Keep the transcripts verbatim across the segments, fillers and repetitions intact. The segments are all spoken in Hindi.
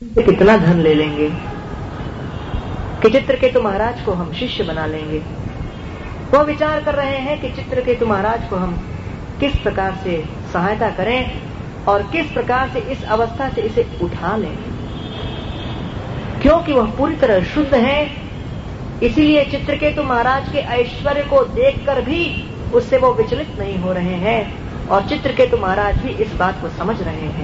कितना धन ले लेंगे कि चित्रकेतु महाराज को हम शिष्य बना लेंगे। वो विचार कर रहे हैं कि चित्रकेतु महाराज को हम किस प्रकार से सहायता करें और किस प्रकार से इस अवस्था से इसे उठा लें, क्योंकि वह पूरी तरह शुद्ध है। इसीलिए चित्रकेतु महाराज के ऐश्वर्य को देखकर भी उससे वो विचलित नहीं हो रहे हैं और चित्रकेतु महाराज भी इस बात को समझ रहे हैं।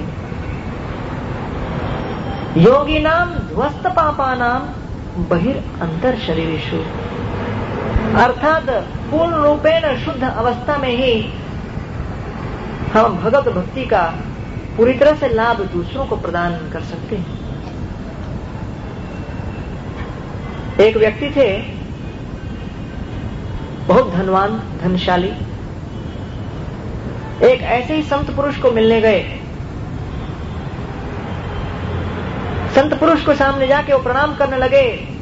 योगी नाम ध्वस्त पापा नाम बहिर अंतर शरीरेषु, अर्थात पूर्ण रूपेण शुद्ध अवस्था में ही हम भगवत भक्ति का पूरी तरह से लाभ दूसरों को प्रदान कर सकते हैं। एक व्यक्ति थे, बहुत धनवान धनशाली, एक ऐसे ही संत पुरुष को मिलने गए। संत पुरुष को सामने जाके वो प्रणाम करने लगे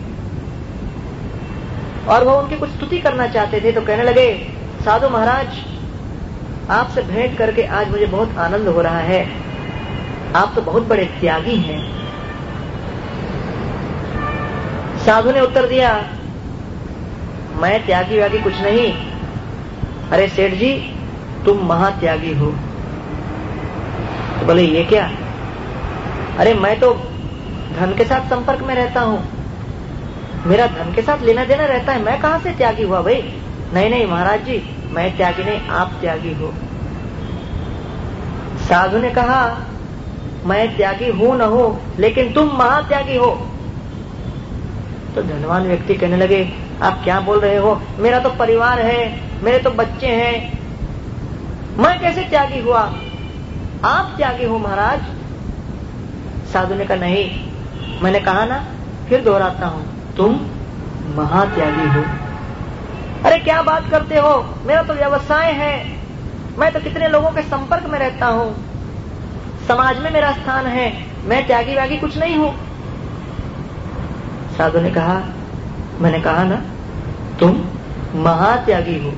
और वो उनकी कुछ स्तुति करना चाहते थे। तो कहने लगे, साधु महाराज, आपसे भेंट करके आज मुझे बहुत आनंद हो रहा है, आप तो बहुत बड़े त्यागी हैं। साधु ने उत्तर दिया, मैं त्यागी व्यागी कुछ नहीं। अरे सेठ जी, तुम महात्यागी हो। तो बोले, ये क्या? अरे मैं तो धन के साथ संपर्क में रहता हूं, मेरा धन के साथ लेना देना रहता है, मैं कहां से त्यागी हुआ भाई? नहीं नहीं महाराज जी, मैं त्यागी नहीं, आप त्यागी हो। साधु ने कहा, मैं त्यागी हूं न हूं, लेकिन तुम महात्यागी हो। तो धनवान व्यक्ति कहने लगे, आप क्या बोल रहे हो? मेरा तो परिवार है, मेरे तो बच्चे हैं, मैं कैसे त्यागी हुआ? आप त्यागी हो महाराज। साधु ने कहा, नहीं, मैंने कहा ना, फिर दोहराता हूं, तुम महात्यागी हो। अरे क्या बात करते हो, मेरा तो व्यवसाय है, मैं तो कितने लोगों के संपर्क में रहता हूं, समाज में मेरा स्थान है, मैं त्यागी व्यागी कुछ नहीं हूं। साधु ने कहा, मैंने कहा ना, तुम महात्यागी हो।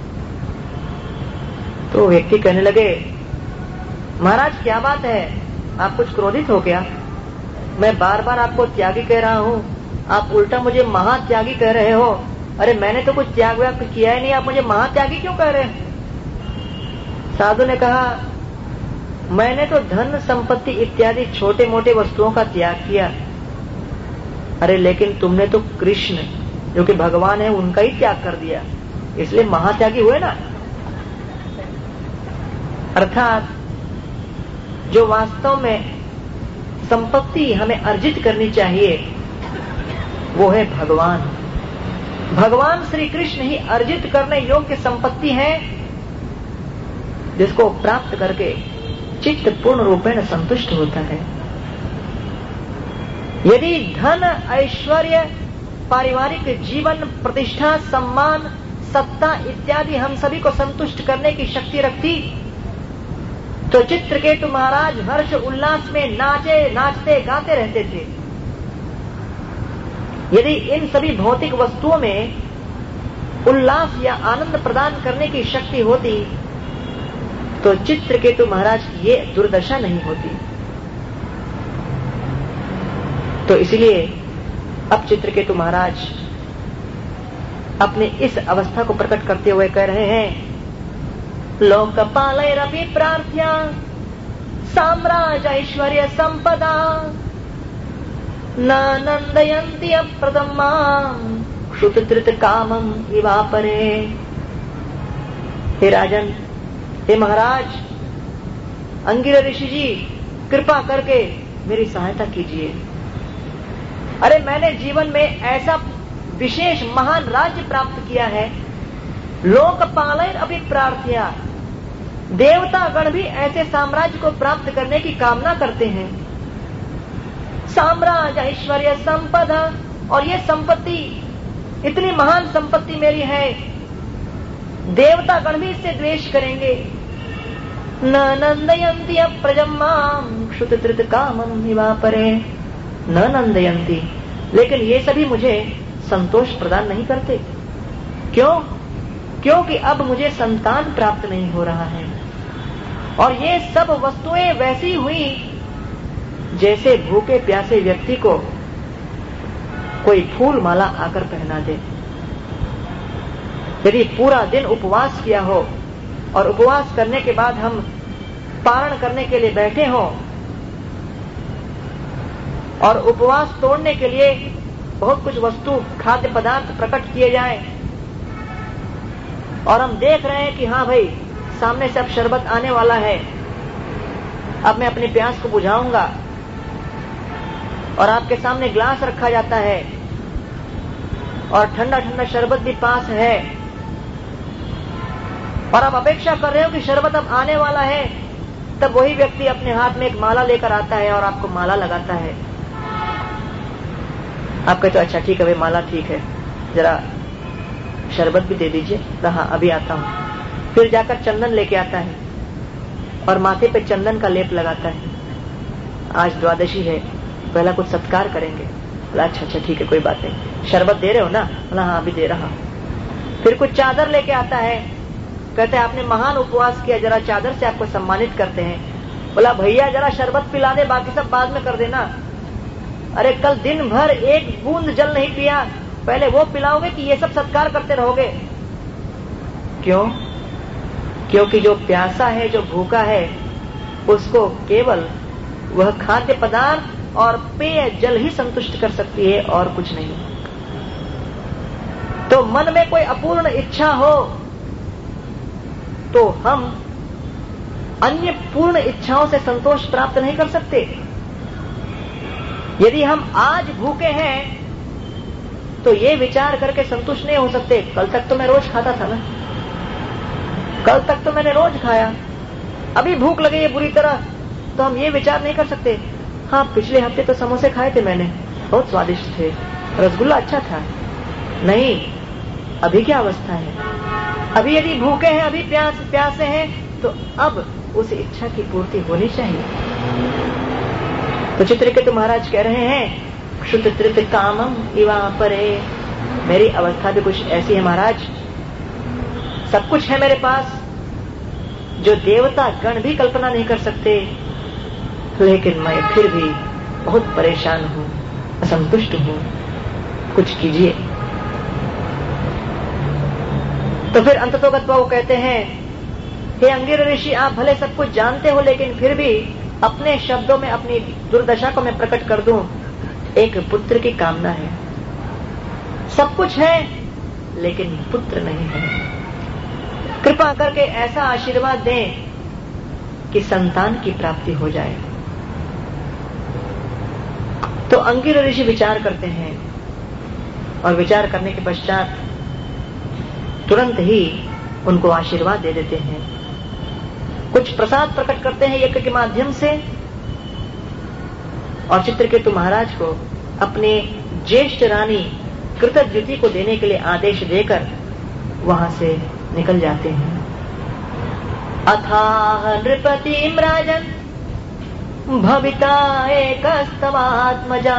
तो व्यक्ति कहने लगे, महाराज क्या बात है, आप कुछ क्रोधित हो क्या? मैं बार बार आपको त्यागी कह रहा हूं, आप उल्टा मुझे महात्यागी कह रहे हो। अरे मैंने तो कुछ त्याग व्याग किया ही नहीं, आप मुझे महात्यागी क्यों कह रहे हैं? साधु ने कहा, मैंने तो धन संपत्ति इत्यादि छोटे मोटे वस्तुओं का त्याग किया। अरे लेकिन तुमने तो कृष्ण जो कि भगवान है उनका ही त्याग कर दिया, इसलिए महात्यागी हुए ना। अर्थात जो वास्तव में संपत्ति हमें अर्जित करनी चाहिए वो है भगवान। भगवान श्री कृष्ण ही अर्जित करने योग्य संपत्ति है, जिसको प्राप्त करके चित्त पूर्ण रूपेण संतुष्ट होता है। यदि धन ऐश्वर्य पारिवारिक जीवन प्रतिष्ठा सम्मान सत्ता इत्यादि हम सभी को संतुष्ट करने की शक्ति रखती तो चित्रकेतु महाराज हर्ष उल्लास में नाचे नाचते गाते रहते थे। यदि इन सभी भौतिक वस्तुओं में उल्लास या आनंद प्रदान करने की शक्ति होती तो चित्रकेतु महाराज की ये दुर्दशा नहीं होती। तो इसलिए अब चित्रकेतु महाराज अपने इस अवस्था को प्रकट करते हुए कह रहे हैं, लोकपालैरपि प्रार्थ्या साम्राज्य ऐश्वर्य संपदा नानंदयन्ति अप्रदमां क्षुतधृत कामम इवापरे। हे राजन, हे महाराज, अंगिरा ऋषि जी, कृपा करके मेरी सहायता कीजिए। अरे मैंने जीवन में ऐसा विशेष महान राज्य प्राप्त किया है, लोकपालैर अपि प्रार्थ्या, देवता गण भी ऐसे साम्राज्य को प्राप्त करने की कामना करते हैं। साम्राज्य ऐश्वर्य संपदा, और ये संपत्ति इतनी महान संपत्ति मेरी है, देवता गण भी इससे द्वेष करेंगे। न नंदयन्ति अप्रजम्मां क्षुतधृत कामं इवापरे। न नंदयन्ति, लेकिन ये सभी मुझे संतोष प्रदान नहीं करते। क्यों? क्योंकि अब मुझे संतान प्राप्त नहीं हो रहा है और ये सब वस्तुएं वैसी हुई जैसे भूखे प्यासे व्यक्ति को कोई फूल माला आकर पहना दे। यदि पूरा दिन उपवास किया हो और उपवास करने के बाद हम पारण करने के लिए बैठे हों और उपवास तोड़ने के लिए बहुत कुछ वस्तु खाद्य पदार्थ प्रकट किए जाएं और हम देख रहे हैं कि हाँ भाई सामने से अब शरबत आने वाला है, अब मैं अपनी प्यास को बुझाऊंगा, और आपके सामने ग्लास रखा जाता है और ठंडा ठंडा शरबत भी पास है और आप अपेक्षा कर रहे हो कि शरबत अब आने वाला है, तब वही व्यक्ति अपने हाथ में एक माला लेकर आता है और आपको माला लगाता है। आप कहते हो अच्छा ठीक है भाई माला ठीक है, जरा शरबत भी दे दीजिए, कहा अभी आता हूं। फिर जाकर चंदन लेके आता है और माथे पे चंदन का लेप लगाता है। आज द्वादशी है, पहला कुछ सत्कार करेंगे। बोला अच्छा अच्छा ठीक है कोई बात नहीं, शरबत दे रहे हो ना? बोला हाँ अभी दे रहा हूं। फिर कुछ चादर लेके आता है, कहते हैं आपने महान उपवास किया, जरा चादर से आपको सम्मानित करते हैं। बोला भैया जरा शरबत पिला दे, बाकी सब बाद में कर देना। अरे कल दिन भर एक बूंद जल नहीं पिया, पहले वो पिलाओगे कि ये सब सत्कार करते रहोगे? क्यों? क्योंकि जो प्यासा है, जो भूखा है, उसको केवल वह खाद्य पदार्थ और पेय जल ही संतुष्ट कर सकती है और कुछ नहीं। तो मन में कोई अपूर्ण इच्छा हो तो हम अन्य पूर्ण इच्छाओं से संतोष प्राप्त नहीं कर सकते। यदि हम आज भूखे हैं तो ये विचार करके संतुष्ट नहीं हो सकते कल तक तो मैं रोज खाता था ना, कल तक तो मैंने रोज खाया, अभी भूख लगी है बुरी तरह, तो हम ये विचार नहीं कर सकते हाँ पिछले हफ्ते तो समोसे खाए थे मैंने, बहुत स्वादिष्ट थे, रसगुल्ला अच्छा था। नहीं, अभी क्या अवस्था है? अभी यदि भूखे हैं, अभी प्यास प्यासे हैं, तो अब उस इच्छा की पूर्ति होनी चाहिए। तो चित्रकेतु महाराज कह रहे हैं क्षुत त्रित कामम इवा परे, मेरी अवस्था भी कुछ ऐसी है महाराज, सब कुछ है मेरे पास जो देवता गण भी कल्पना नहीं कर सकते, लेकिन मैं फिर भी बहुत परेशान हूं, असंतुष्ट हूं, कुछ कीजिए। तो फिर अंततोगत्वा वो कहते हैं हे अंगिर ऋषि, आप भले सब कुछ जानते हो, लेकिन फिर भी अपने शब्दों में अपनी दुर्दशा को मैं प्रकट कर दूं। एक पुत्र की कामना है, सब कुछ है लेकिन पुत्र नहीं है। कृपा करके ऐसा आशीर्वाद दें कि संतान की प्राप्ति हो जाए। तो अंगिर ऋषि विचार करते हैं और विचार करने के पश्चात तुरंत ही उनको आशीर्वाद दे देते हैं। कुछ प्रसाद प्रकट करते हैं यज्ञ के माध्यम से और चित्रकेतु महाराज को अपने ज्येष्ठ रानी कृतद्युति को देने के लिए आदेश देकर वहां से निकल जाते हैं। अथाह नृपतिम राजन भविता एकस्तवात्मजा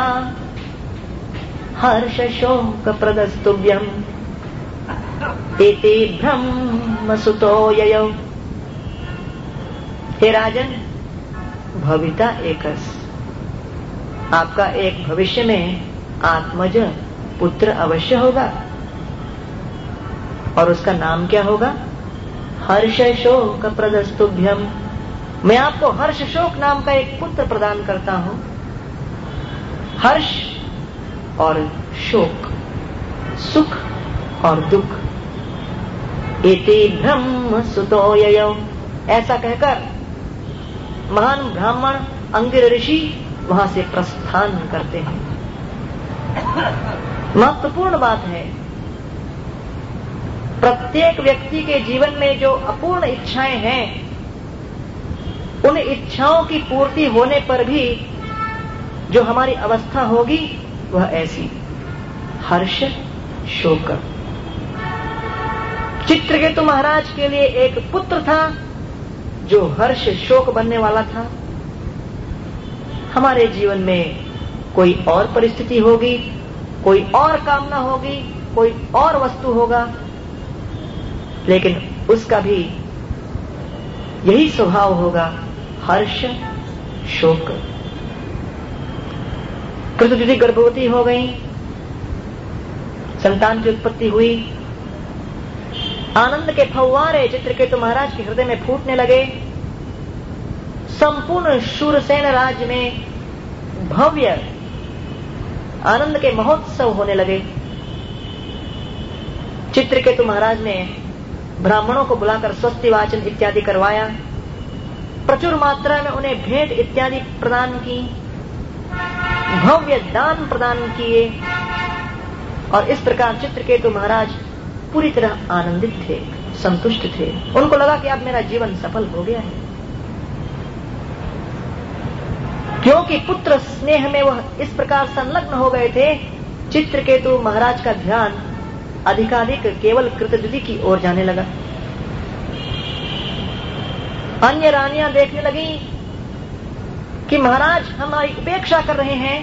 हर्ष शोक प्रदस्तुभ्यम इति ब्रह्म सुतो ययौ। हे राजन, भविता एकस, आपका एक भविष्य में आत्मज पुत्र अवश्य होगा और उसका नाम क्या होगा? हर्ष शोक प्रदस्तुभ्यम। मैं आपको हर्ष शोक नाम का एक पुत्र प्रदान करता हूं। हर्ष और शोक, सुख और दुख। इति ब्रह्म सुतो ययौ। ऐसा कहकर महान ब्राह्मण अंगिर ऋषि वहां से प्रस्थान करते हैं। महत्वपूर्ण बात है, प्रत्येक व्यक्ति के जीवन में जो अपूर्ण इच्छाएं हैं, उन इच्छाओं की पूर्ति होने पर भी जो हमारी अवस्था होगी वह ऐसी, हर्ष शोक। चित्रकेतु महाराज के लिए एक पुत्र था जो हर्ष शोक बनने वाला था। हमारे जीवन में कोई और परिस्थिति होगी, कोई और कामना होगी, कोई और वस्तु होगा, लेकिन उसका भी यही स्वभाव होगा, हर्ष शोक। कृतद्युति गर्भवती हो गई, संतान की उत्पत्ति हुई। आनंद के फव्वारे चित्रकेतु महाराज के हृदय में फूटने लगे। संपूर्ण शूरसेन राज्य में भव्य आनंद के महोत्सव होने लगे। चित्रकेतु महाराज ने ब्राह्मणों को बुलाकर स्वस्ति वाचन इत्यादि करवाया, प्रचुर मात्रा में उन्हें भेंट इत्यादि प्रदान की, भव्य दान प्रदान किए, और इस प्रकार चित्रकेतु महाराज पूरी तरह आनंदित थे, संतुष्ट थे। उनको लगा कि अब मेरा जीवन सफल हो गया है, क्योंकि पुत्र स्नेह में वह इस प्रकार संलग्न हो गए थे। चित्रकेतु महाराज का ध्यान अधिकाधिक केवल कृतद्युति की ओर जाने लगा। अन्य रानियां देखने लगी कि महाराज हमारी उपेक्षा कर रहे हैं,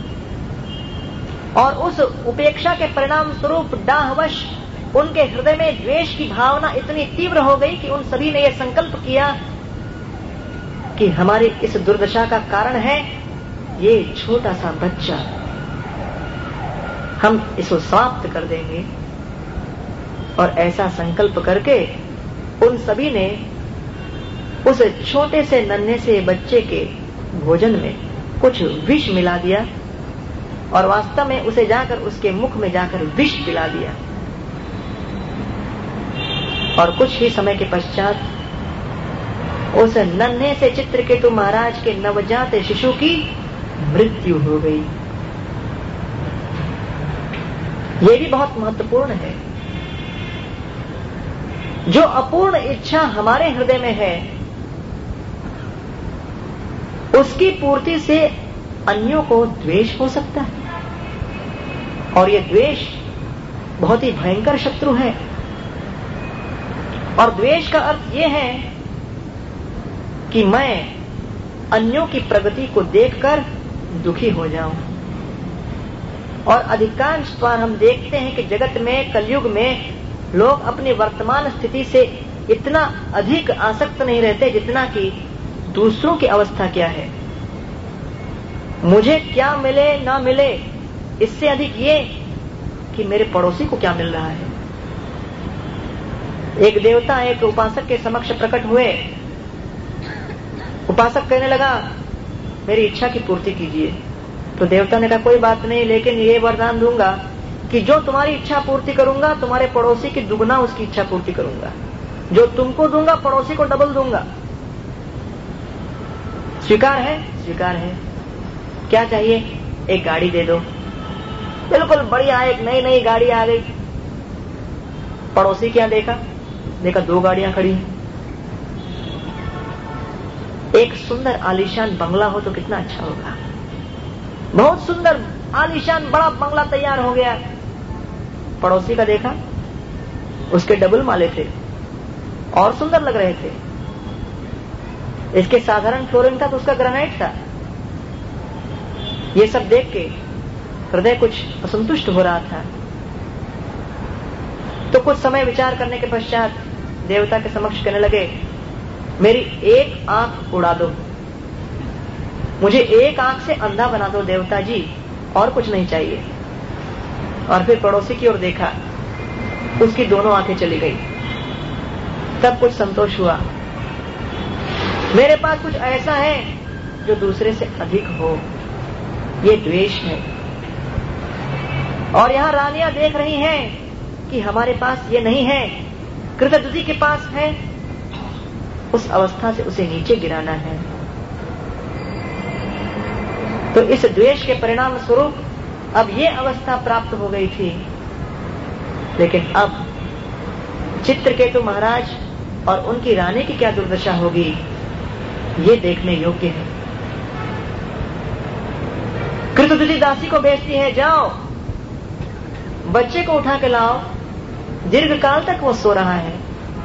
और उस उपेक्षा के परिणाम स्वरूप डाहवश उनके हृदय में द्वेष की भावना इतनी तीव्र हो गई कि उन सभी ने यह संकल्प किया कि हमारी इस दुर्दशा का कारण है ये छोटा सा बच्चा, हम इसको समाप्त कर देंगे। और ऐसा संकल्प करके उन सभी ने उस छोटे से नन्हे से बच्चे के भोजन में कुछ विष मिला दिया, और वास्तव में उसे जाकर उसके मुख में जाकर विष पिला दिया। और कुछ ही समय के पश्चात उस नन्हे से चित्रकेतु महाराज के नवजात शिशु की मृत्यु हो गई। यह भी बहुत महत्वपूर्ण है। जो अपूर्ण इच्छा हमारे हृदय में है, उसकी पूर्ति से अन्यों को द्वेष हो सकता है, और यह द्वेष बहुत ही भयंकर शत्रु है। और द्वेष का अर्थ यह है कि मैं अन्यों की प्रगति को देखकर दुखी हो जाऊं। और अधिकांश बार हम देखते हैं कि जगत में, कलयुग में, लोग अपनी वर्तमान स्थिति से इतना अधिक आसक्त नहीं रहते जितना कि दूसरों की अवस्था क्या है। मुझे क्या मिले ना मिले, इससे अधिक ये कि मेरे पड़ोसी को क्या मिल रहा है। एक देवता एक उपासक के समक्ष प्रकट हुए। उपासक कहने लगा, मेरी इच्छा की पूर्ति कीजिए। तो देवता ने कहा, कोई बात नहीं, लेकिन ये वरदान दूंगा कि जो तुम्हारी इच्छा पूर्ति करूंगा, तुम्हारे पड़ोसी की दुगना उसकी इच्छा पूर्ति करूंगा। जो तुमको दूंगा, पड़ोसी को डबल दूंगा। स्वीकार है? स्वीकार है। क्या चाहिए? एक गाड़ी दे दो। बिल्कुल बढ़िया, एक नई नई गाड़ी आ गई। पड़ोसी क्या देखा? देखा दो गाड़ियां खड़ी हैं। एक सुंदर आलीशान बंगला हो तो कितना अच्छा होगा। बहुत सुंदर आलीशान बड़ा बंगला तैयार हो गया। पड़ोसी का देखा, उसके डबल माले थे और सुंदर लग रहे थे। इसके साधारण फ्लोरिंग था तो उसका ग्रेनाइट था। ये सब देख के हृदय कुछ असंतुष्ट हो रहा था। तो कुछ समय विचार करने के पश्चात देवता के समक्ष कहने लगे, मेरी एक आंख उड़ा दो, मुझे एक आंख से अंधा बना दो देवता जी, और कुछ नहीं चाहिए। और फिर पड़ोसी की ओर देखा, उसकी दोनों आंखें चली गई। तब कुछ संतोष हुआ। मेरे पास कुछ ऐसा है जो दूसरे से अधिक हो, ये द्वेष है। और यहां रानियां देख रही हैं कि हमारे पास ये नहीं है, कृतद्युति के पास है। उस अवस्था से उसे नीचे गिराना है। तो इस द्वेष के परिणाम स्वरूप अब ये अवस्था प्राप्त हो गई थी। लेकिन अब चित्रकेतु महाराज और उनकी रानी की क्या दुर्दशा होगी, ये देखने योग्य है। कृतद्युति दासी को भेजती है, जाओ बच्चे को उठा के लाओ, दीर्घ काल तक वो सो रहा है।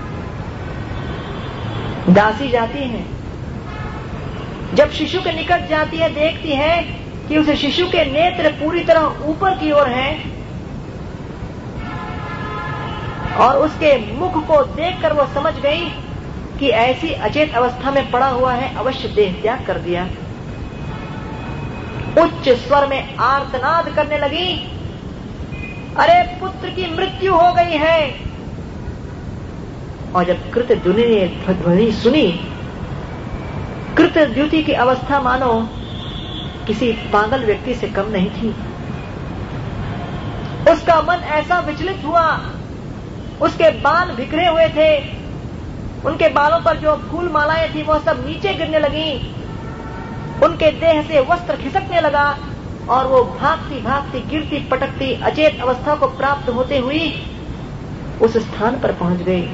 दासी जाती है, जब शिशु के निकट जाती है, देखती है कि उस शिशु के नेत्र पूरी तरह ऊपर की ओर हैं, और उसके मुख को देखकर वो समझ गई कि ऐसी अचेत अवस्था में पड़ा हुआ है, अवश्य देह त्याग कर दिया। उच्च स्वर में आर्तनाद करने लगी, अरे पुत्र की मृत्यु हो गई है। और जब कृतद्युति ने ध्वनि सुनी, कृतद्युति की अवस्था मानो किसी पागल व्यक्ति से कम नहीं थी। उसका मन ऐसा विचलित हुआ, उसके बाल बिखरे हुए थे, उनके बालों पर जो फूल मालाएं थी वो सब नीचे गिरने लगी, उनके देह से वस्त्र खिसकने लगा और वो भागती भागती गिरती पटकती अचेत अवस्था को प्राप्त होते हुई उस स्थान पर पहुंच गई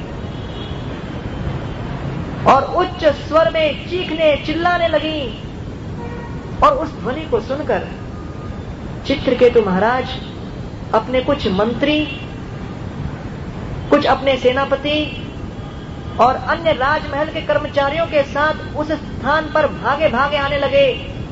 और उच्च स्वर में चीखने चिल्लाने लगी। और उस ध्वनि को सुनकर चित्रकेतु महाराज अपने कुछ मंत्री, कुछ अपने सेनापति और अन्य राजमहल के कर्मचारियों के साथ उस स्थान पर भागे भागे आने लगे।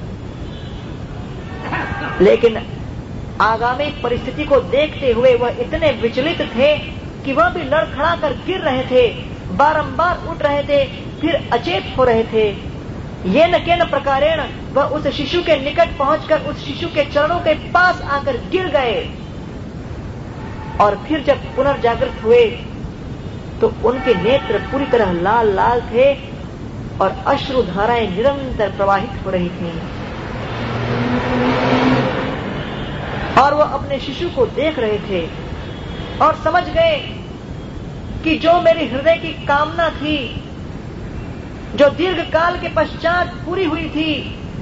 लेकिन आगामी परिस्थिति को देखते हुए वह इतने विचलित थे कि वह भी लड़खड़ा कर गिर रहे थे, बारंबार उठ रहे थे, फिर अचेत हो रहे थे। ये न केन प्रकारेण वह उस शिशु के निकट पहुंचकर उस शिशु के चरणों के पास आकर गिर गए और फिर जब पुनर्जागृत हुए तो उनके नेत्र पूरी तरह लाल लाल थे और अश्रुधाराएं निरंतर प्रवाहित हो रही थीं। और वह अपने शिशु को देख रहे थे और समझ गए कि जो मेरी हृदय की कामना थी, जो दीर्घ काल के पश्चात पूरी हुई थी,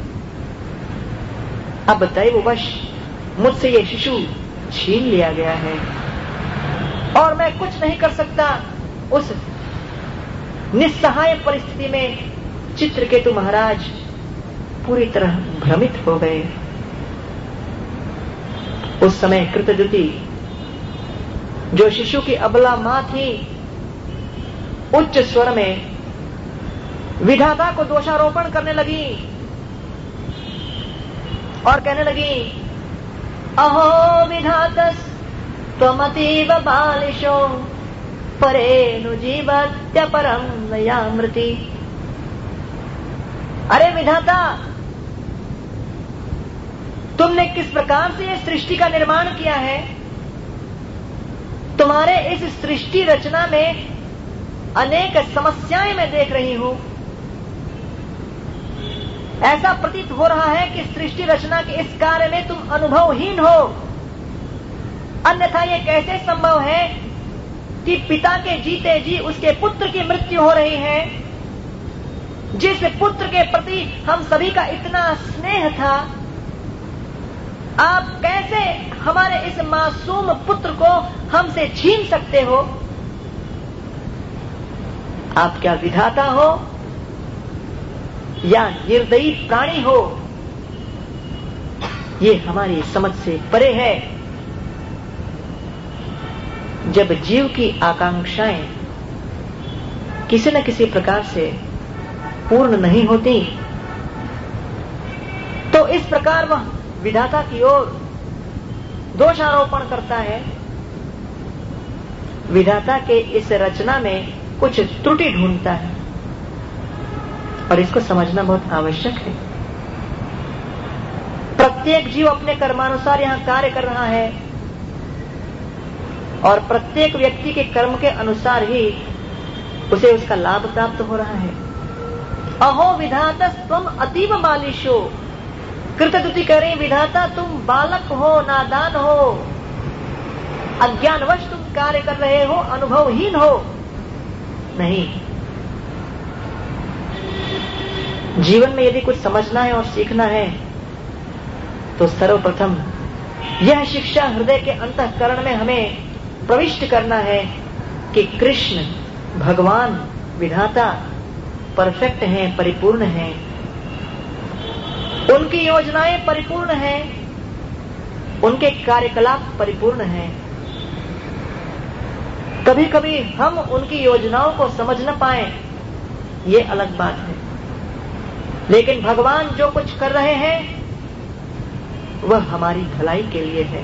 अब दैववश मुझसे ये शिशु छीन लिया गया है और मैं कुछ नहीं कर सकता। उस निस्सहाय परिस्थिति में चित्रकेतु महाराज पूरी तरह भ्रमित हो गए। उस समय कृतद्युति, जो शिशु की अबला मां थी, उच्च स्वर में विधाता को दोषारोपण करने लगी और कहने लगी, अहो विधातस् त्वमतीव बालिशो परेनु जीवत्यपरम नयामृति। अरे विधाता, तुमने किस प्रकार से इस सृष्टि का निर्माण किया है? तुम्हारे इस सृष्टि रचना में अनेक समस्याएं मैं देख रही हूं। ऐसा प्रतीत हो रहा है कि सृष्टि रचना के इस कार्य में तुम अनुभवहीन हो। अन्यथा यह कैसे संभव है कि पिता के जीते जी उसके पुत्र की मृत्यु हो रही है, जिस पुत्र के प्रति हम सभी का इतना स्नेह था। आप कैसे हमारे इस मासूम पुत्र को हमसे छीन सकते हो? आप क्या विधाता हो या निर्दयी प्राणी हो? ये हमारी समझ से परे है। जब जीव की आकांक्षाएं किसी न किसी प्रकार से पूर्ण नहीं होती, तो इस प्रकार वह विधाता की ओर दोषारोपण करता है। विधाता के इस रचना में कुछ त्रुटि ढूंढता है और इसको समझना बहुत आवश्यक है। प्रत्येक जीव अपने कर्मानुसार यहां कार्य कर रहा है और प्रत्येक व्यक्ति के कर्म के अनुसार ही उसे उसका लाभ प्राप्त हो रहा है। अहो विधातस्त्वम अतीव बालिशो। कृतद्युति कह रही, विधाता तुम बालक हो, नादान हो, अज्ञानवश तुम कार्य कर रहे हो, अनुभवहीन हो। नहीं, जीवन में यदि कुछ समझना है और सीखना है तो सर्वप्रथम यह शिक्षा हृदय के अंतःकरण में हमें प्रविष्ट करना है कि कृष्ण भगवान विधाता परफेक्ट हैं, परिपूर्ण हैं, उनकी योजनाएं परिपूर्ण हैं, उनके कार्यकलाप परिपूर्ण हैं। कभी कभी हम उनकी योजनाओं को समझ न पाए, ये अलग बात है, लेकिन भगवान जो कुछ कर रहे हैं वह हमारी भलाई के लिए है।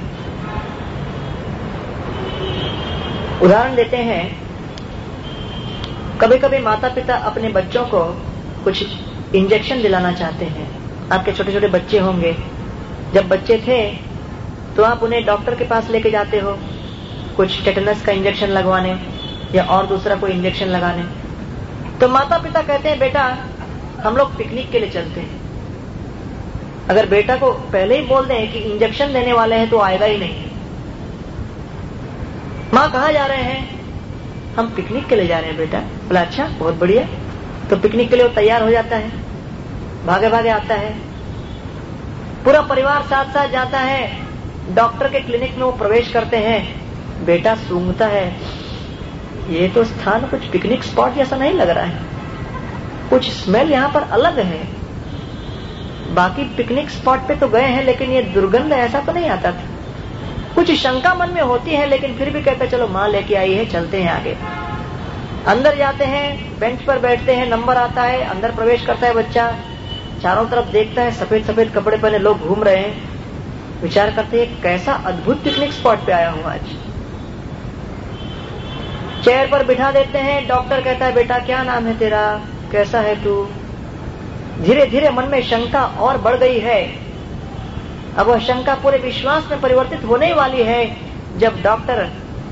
उदाहरण देते हैं, कभी कभी माता पिता अपने बच्चों को कुछ इंजेक्शन दिलाना चाहते हैं। आपके छोटे छोटे बच्चे होंगे, जब बच्चे थे तो आप उन्हें डॉक्टर के पास लेके जाते हो, कुछ टेटनस का इंजेक्शन लगवाने या और दूसरा कोई इंजेक्शन लगाने। तो माता पिता कहते हैं बेटा हम लोग पिकनिक के लिए चलते हैं। अगर बेटा को पहले ही बोल दें कि इंजेक्शन देने वाले हैं तो आएगा ही नहीं। माँ कहाँ जा रहे हैं? हम पिकनिक के लिए जा रहे हैं बेटा। बोला अच्छा बहुत बढ़िया। तो पिकनिक के लिए वो तैयार हो जाता है, भागे भागे आता है, पूरा परिवार साथ साथ जाता है। डॉक्टर के क्लिनिक में वो प्रवेश करते हैं। बेटा सूंघता है, ये तो स्थान कुछ पिकनिक स्पॉट जैसा नहीं लग रहा है, कुछ स्मेल यहाँ पर अलग है। बाकी पिकनिक स्पॉट पे तो गए हैं लेकिन ये दुर्गंध ऐसा तो नहीं आता था। कुछ शंका मन में होती है लेकिन फिर भी कहते चलो माँ लेके आई है चलते हैं आगे। अंदर जाते हैं, बेंच पर बैठते हैं, नंबर आता है, अंदर प्रवेश करता है बच्चा, चारों तरफ देखता है, सफेद सफेद कपड़े पहने लोग घूम रहे हैं। विचार करते हैं कैसा अद्भुत पिकनिक स्पॉट पे आया हूं आज। चेयर पर बिठा देते हैं। डॉक्टर कहता है बेटा क्या नाम है तेरा, कैसा है तू? धीरे धीरे मन में शंका और बढ़ गई है। अब वह शंका पूरे विश्वास में परिवर्तित होने वाली है जब डॉक्टर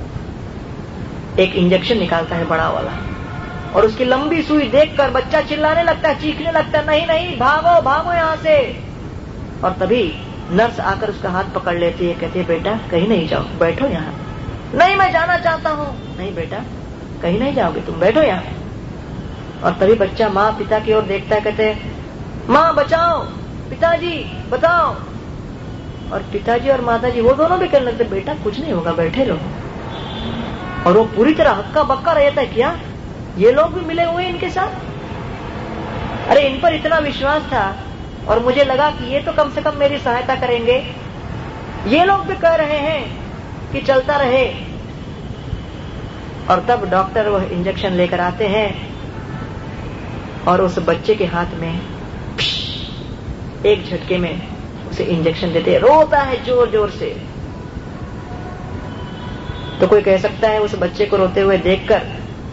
एक इंजेक्शन निकालता है बड़ा वाला, और उसकी लंबी सुई देखकर बच्चा चिल्लाने लगता है, चीखने लगता है, नहीं नहीं भागो भागो यहां से। और तभी नर्स आकर उसका हाथ पकड़ लेती है, कहती है बेटा कहीं नहीं जाओ, बैठो यहाँ। नहीं मैं जाना चाहता हूँ। नहीं बेटा कहीं नहीं जाओगे, तुम बैठो यहाँ। और तभी बच्चा माँ पिता की ओर देखता है, कहते हैं माँ बचाओ, पिताजी बताओ। और पिताजी और माताजी वो दोनों भी कहने लगते बेटा कुछ नहीं होगा, बैठे रहो। और वो पूरी तरह हक्का बक्का रहता है, क्या ये लोग भी मिले हुए इनके साथ? अरे इन पर इतना विश्वास था और मुझे लगा कि ये तो कम से कम मेरी सहायता करेंगे। ये लोग भी कह रहे हैं कि चलता रहे। और तब डॉक्टर वह इंजेक्शन लेकर आते हैं और उस बच्चे के हाथ में एक झटके में उसे इंजेक्शन देते हैं। रोता है जोर जोर से। तो कोई कह सकता है उस बच्चे को रोते हुए देखकर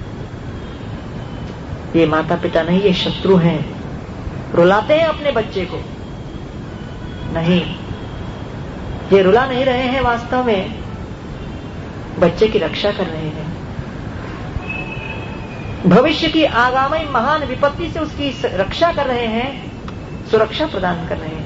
ये माता पिता नहीं ये शत्रु हैं, रुलाते हैं अपने बच्चे को। नहीं, ये रुला नहीं रहे हैं, वास्तव में बच्चे की रक्षा कर रहे हैं। भविष्य की आगामी महान विपत्ति से उसकी रक्षा कर रहे हैं, सुरक्षा प्रदान कर रहे हैं।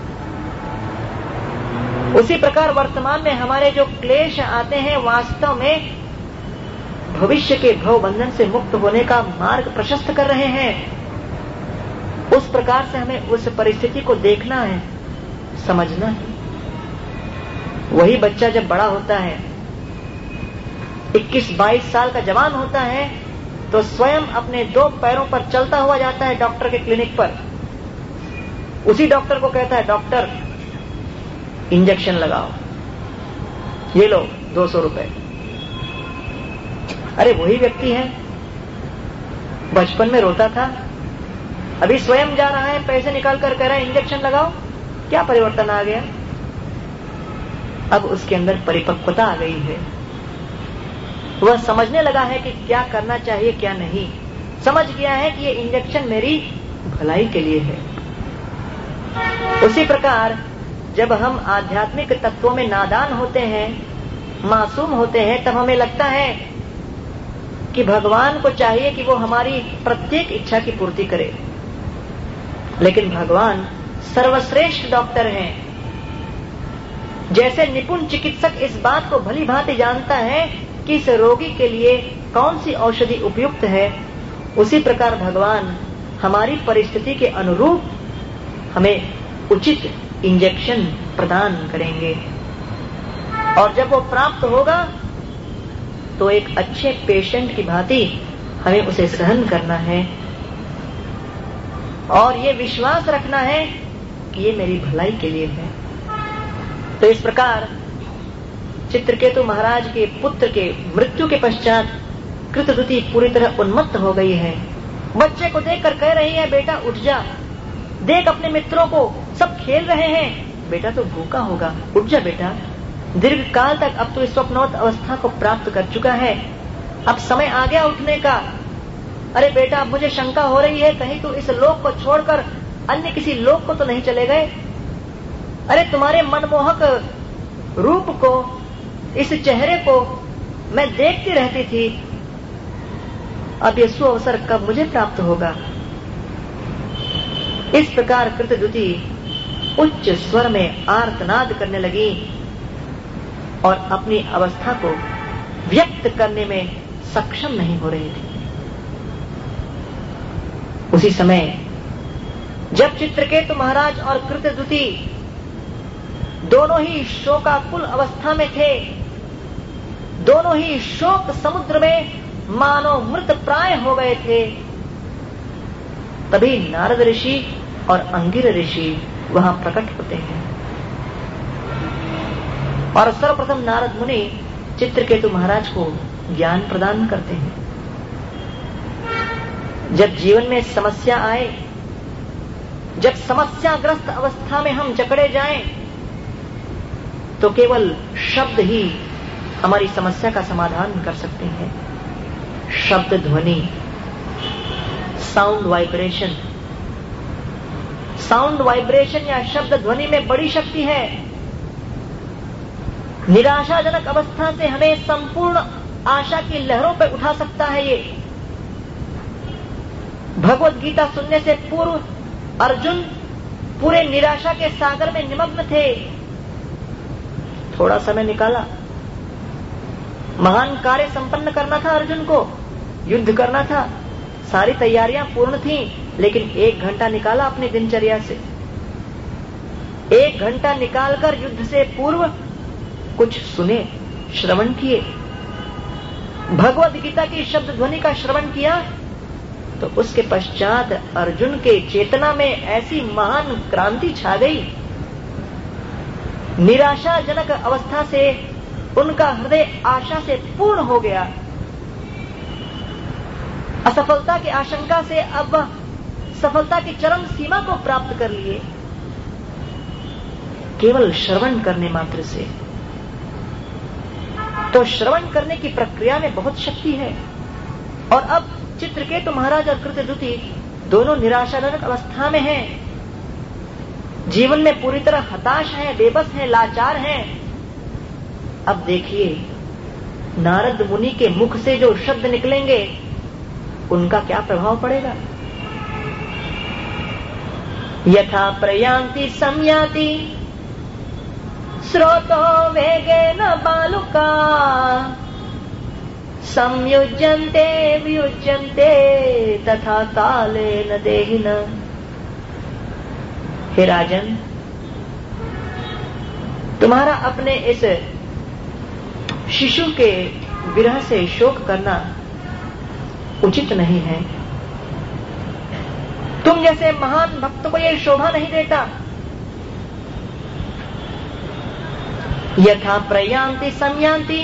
उसी प्रकार वर्तमान में हमारे जो क्लेश आते हैं वास्तव में भविष्य के भव बंधन से मुक्त होने का मार्ग प्रशस्त कर रहे हैं। उस प्रकार से हमें उस परिस्थिति को देखना है, समझना है। वही बच्चा जब बड़ा होता है, इक्कीस बाईस साल का जवान होता है, तो स्वयं अपने दो पैरों पर चलता हुआ जाता है डॉक्टर के क्लिनिक पर। उसी डॉक्टर को कहता है डॉक्टर इंजेक्शन लगाओ, ये लो दो सौ रुपए। अरे वही व्यक्ति है, बचपन में रोता था, अभी स्वयं जा रहा है, पैसे निकाल कर कह रहा है इंजेक्शन लगाओ। क्या परिवर्तन आ गया? अब उसके अंदर परिपक्वता आ गई है। वह समझने लगा है कि क्या करना चाहिए क्या नहीं। समझ गया है कि ये इंजेक्शन मेरी भलाई के लिए है। उसी प्रकार जब हम आध्यात्मिक तत्वों में नादान होते हैं, मासूम होते हैं, तब हमें लगता है कि भगवान को चाहिए कि वो हमारी प्रत्येक इच्छा की पूर्ति करे। लेकिन भगवान सर्वश्रेष्ठ डॉक्टर हैं। जैसे निपुण चिकित्सक इस बात को भली भांति जानता है कि इस रोगी के लिए कौन सी औषधि उपयुक्त है, उसी प्रकार भगवान हमारी परिस्थिति के अनुरूप हमें उचित इंजेक्शन प्रदान करेंगे। और जब वो प्राप्त होगा तो एक अच्छे पेशेंट की भांति हमें उसे सहन करना है और ये विश्वास रखना है कि ये मेरी भलाई के लिए है। तो इस प्रकार चित्रकेतु महाराज के पुत्र के मृत्यु के पश्चात कृतदुति पूरी तरह उन्मत्त हो गई है। बच्चे को देखकर कह रही है बेटा उठ जा, देख अपने मित्रों को, सब खेल रहे हैं, बेटा तो भूखा होगा, उठ जा बेटा। दीर्घ काल तक अब तो इस स्वप्नवत अवस्था को प्राप्त कर चुका है, अब समय आ गया उठने का। अरे बेटा अब मुझे शंका हो रही है कहीं तो इस लोक को छोड़कर अन्य किसी लोक को तो नहीं चले गए। अरे तुम्हारे मनमोहक रूप को, इस चेहरे को मैं देखती रहती थी, अब ये सुअवसर कब मुझे प्राप्त होगा। इस प्रकार कृतद्युति उच्च स्वर में आर्तनाद करने लगी और अपनी अवस्था को व्यक्त करने में सक्षम नहीं हो रही थी। उसी समय जब चित्रकेतु महाराज और कृतद्युति दोनों ही शोकाकुल अवस्था में थे, दोनों ही शोक समुद्र में मानो मृत प्राय हो गए थे, तभी नारद ऋषि और अंगिर ऋषि वहां प्रकट होते हैं और सर्वप्रथम नारद मुनि चित्रकेतु महाराज को ज्ञान प्रदान करते हैं। जब जीवन में समस्या आए, जब समस्याग्रस्त अवस्था में हम जकड़े जाएं, तो केवल शब्द ही हमारी समस्या का समाधान कर सकते हैं। शब्द ध्वनि, साउंड वाइब्रेशन, साउंड वाइब्रेशन या शब्द ध्वनि में बड़ी शक्ति है। निराशाजनक अवस्था से हमें संपूर्ण आशा की लहरों पर उठा सकता है। ये भगवत गीता सुनने से पूर्व अर्जुन पूरे निराशा के सागर में निमग्न थे। थोड़ा समय निकाला, महान कार्य संपन्न करना था अर्जुन को, युद्ध करना था, सारी तैयारियां पूर्ण थीं, लेकिन एक घंटा निकाला अपनी दिनचर्या से। एक घंटा निकालकर युद्ध से पूर्व कुछ सुने, श्रवण किए, भगवद गीता की शब्द ध्वनि का श्रवण किया, तो उसके पश्चात अर्जुन के चेतना में ऐसी महान क्रांति छा गई। निराशाजनक अवस्था से उनका हृदय आशा से पूर्ण हो गया। असफलता की आशंका से अब सफलता की चरम सीमा को प्राप्त कर लिए, केवल श्रवण करने मात्र से। तो श्रवण करने की प्रक्रिया में बहुत शक्ति है। और अब चित्रकेतु महाराज और कृतद्युति दोनों निराशाजनक अवस्था में हैं, जीवन में पूरी तरह हताश हैं, बेबस हैं, लाचार हैं। अब देखिए नारद मुनि के मुख से जो शब्द निकलेंगे उनका क्या प्रभाव पड़ेगा। यथा प्रयांति संयाति स्रोतो वेगेन बालुका संयुज्यन्ते वियुज्यन्ते तथा कालेन देहिना। हे राजन, तुम्हारा अपने इस शिशु के विरह से शोक करना उचित नहीं है। तुम जैसे महान भक्त को यह शोभा नहीं देता। यथा प्रयांति संयांति,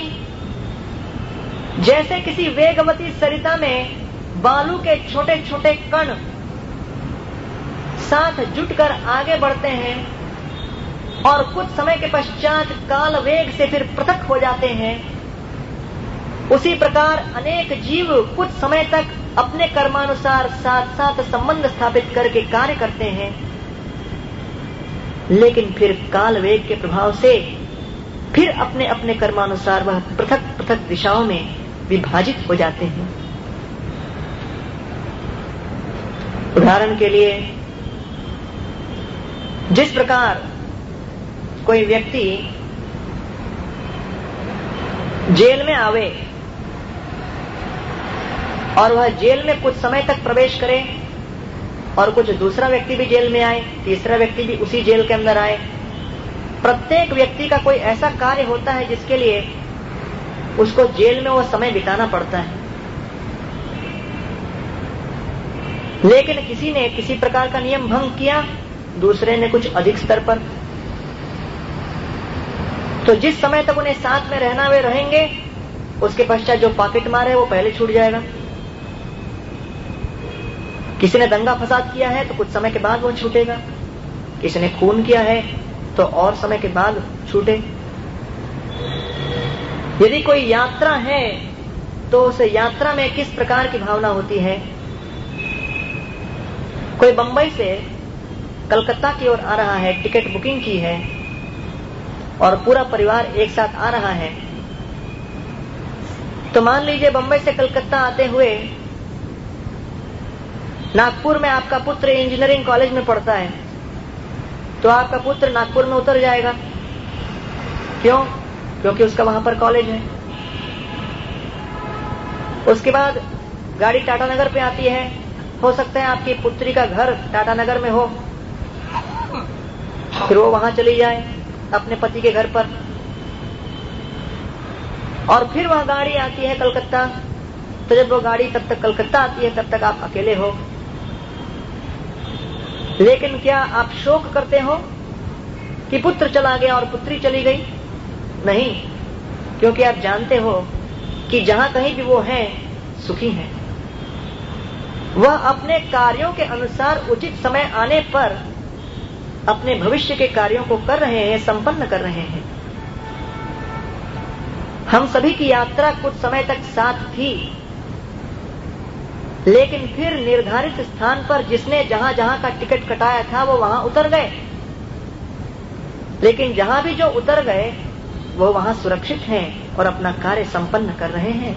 जैसे किसी वेगवती सरिता में बालू के छोटे छोटे कण साथ जुटकर आगे बढ़ते हैं और कुछ समय के पश्चात काल वेग से फिर पृथक हो जाते हैं, उसी प्रकार अनेक जीव कुछ समय तक अपने कर्मानुसार साथ साथ संबंध स्थापित करके कार्य करते हैं, लेकिन फिर काल वेग के प्रभाव से फिर अपने अपने कर्मानुसार वह पृथक पृथक दिशाओं में विभाजित हो जाते हैं। उदाहरण के लिए, जिस प्रकार कोई व्यक्ति जेल में आवे और वह जेल में कुछ समय तक प्रवेश करे और कुछ दूसरा व्यक्ति भी जेल में आए, तीसरा व्यक्ति भी उसी जेल के अंदर आए, प्रत्येक व्यक्ति का कोई ऐसा कार्य होता है जिसके लिए उसको जेल में वो समय बिताना पड़ता है। लेकिन किसी ने किसी प्रकार का नियम भंग किया, दूसरे ने कुछ अधिक स्तर पर, तो जिस समय तक उन्हें साथ में रहना वे रहेंगे, उसके पश्चात जो पॉकेट मार है वो पहले छूट जाएगा। किसी ने दंगा फसाद किया है तो कुछ समय के बाद वो छूटेगा, किसी ने खून किया है तो और समय के बाद छूटे। यदि कोई यात्रा है तो उस यात्रा में किस प्रकार की भावना होती है। कोई बंबई से कलकत्ता की ओर आ रहा है, टिकट बुकिंग की है और पूरा परिवार एक साथ आ रहा है, तो मान लीजिए बंबई से कलकत्ता आते हुए नागपुर में आपका पुत्र इंजीनियरिंग कॉलेज में पढ़ता है, तो आपका पुत्र नागपुर में उतर जाएगा। क्यों? क्योंकि उसका वहां पर कॉलेज है। उसके बाद गाड़ी टाटा नगर पे आती है, हो सकता है आपकी पुत्री का घर टाटा नगर में हो, फिर वो वहां चली जाए अपने पति के घर पर, और फिर वह गाड़ी आती है कलकत्ता। तो जब वो गाड़ी तब तक कलकत्ता आती है, तब तक आप अकेले हो। लेकिन क्या आप शोक करते हो कि पुत्र चला गया और पुत्री चली गई? नहीं, क्योंकि आप जानते हो कि जहां कहीं भी वो हैं, सुखी हैं। वह अपने कार्यों के अनुसार उचित समय आने पर अपने भविष्य के कार्यों को कर रहे हैं, संपन्न कर रहे हैं। हम सभी की यात्रा कुछ समय तक साथ थी, लेकिन फिर निर्धारित स्थान पर जिसने जहां जहां का टिकट कटाया था वो वहां उतर गए। लेकिन जहां भी जो उतर गए वो वहां सुरक्षित हैं और अपना कार्य संपन्न कर रहे हैं।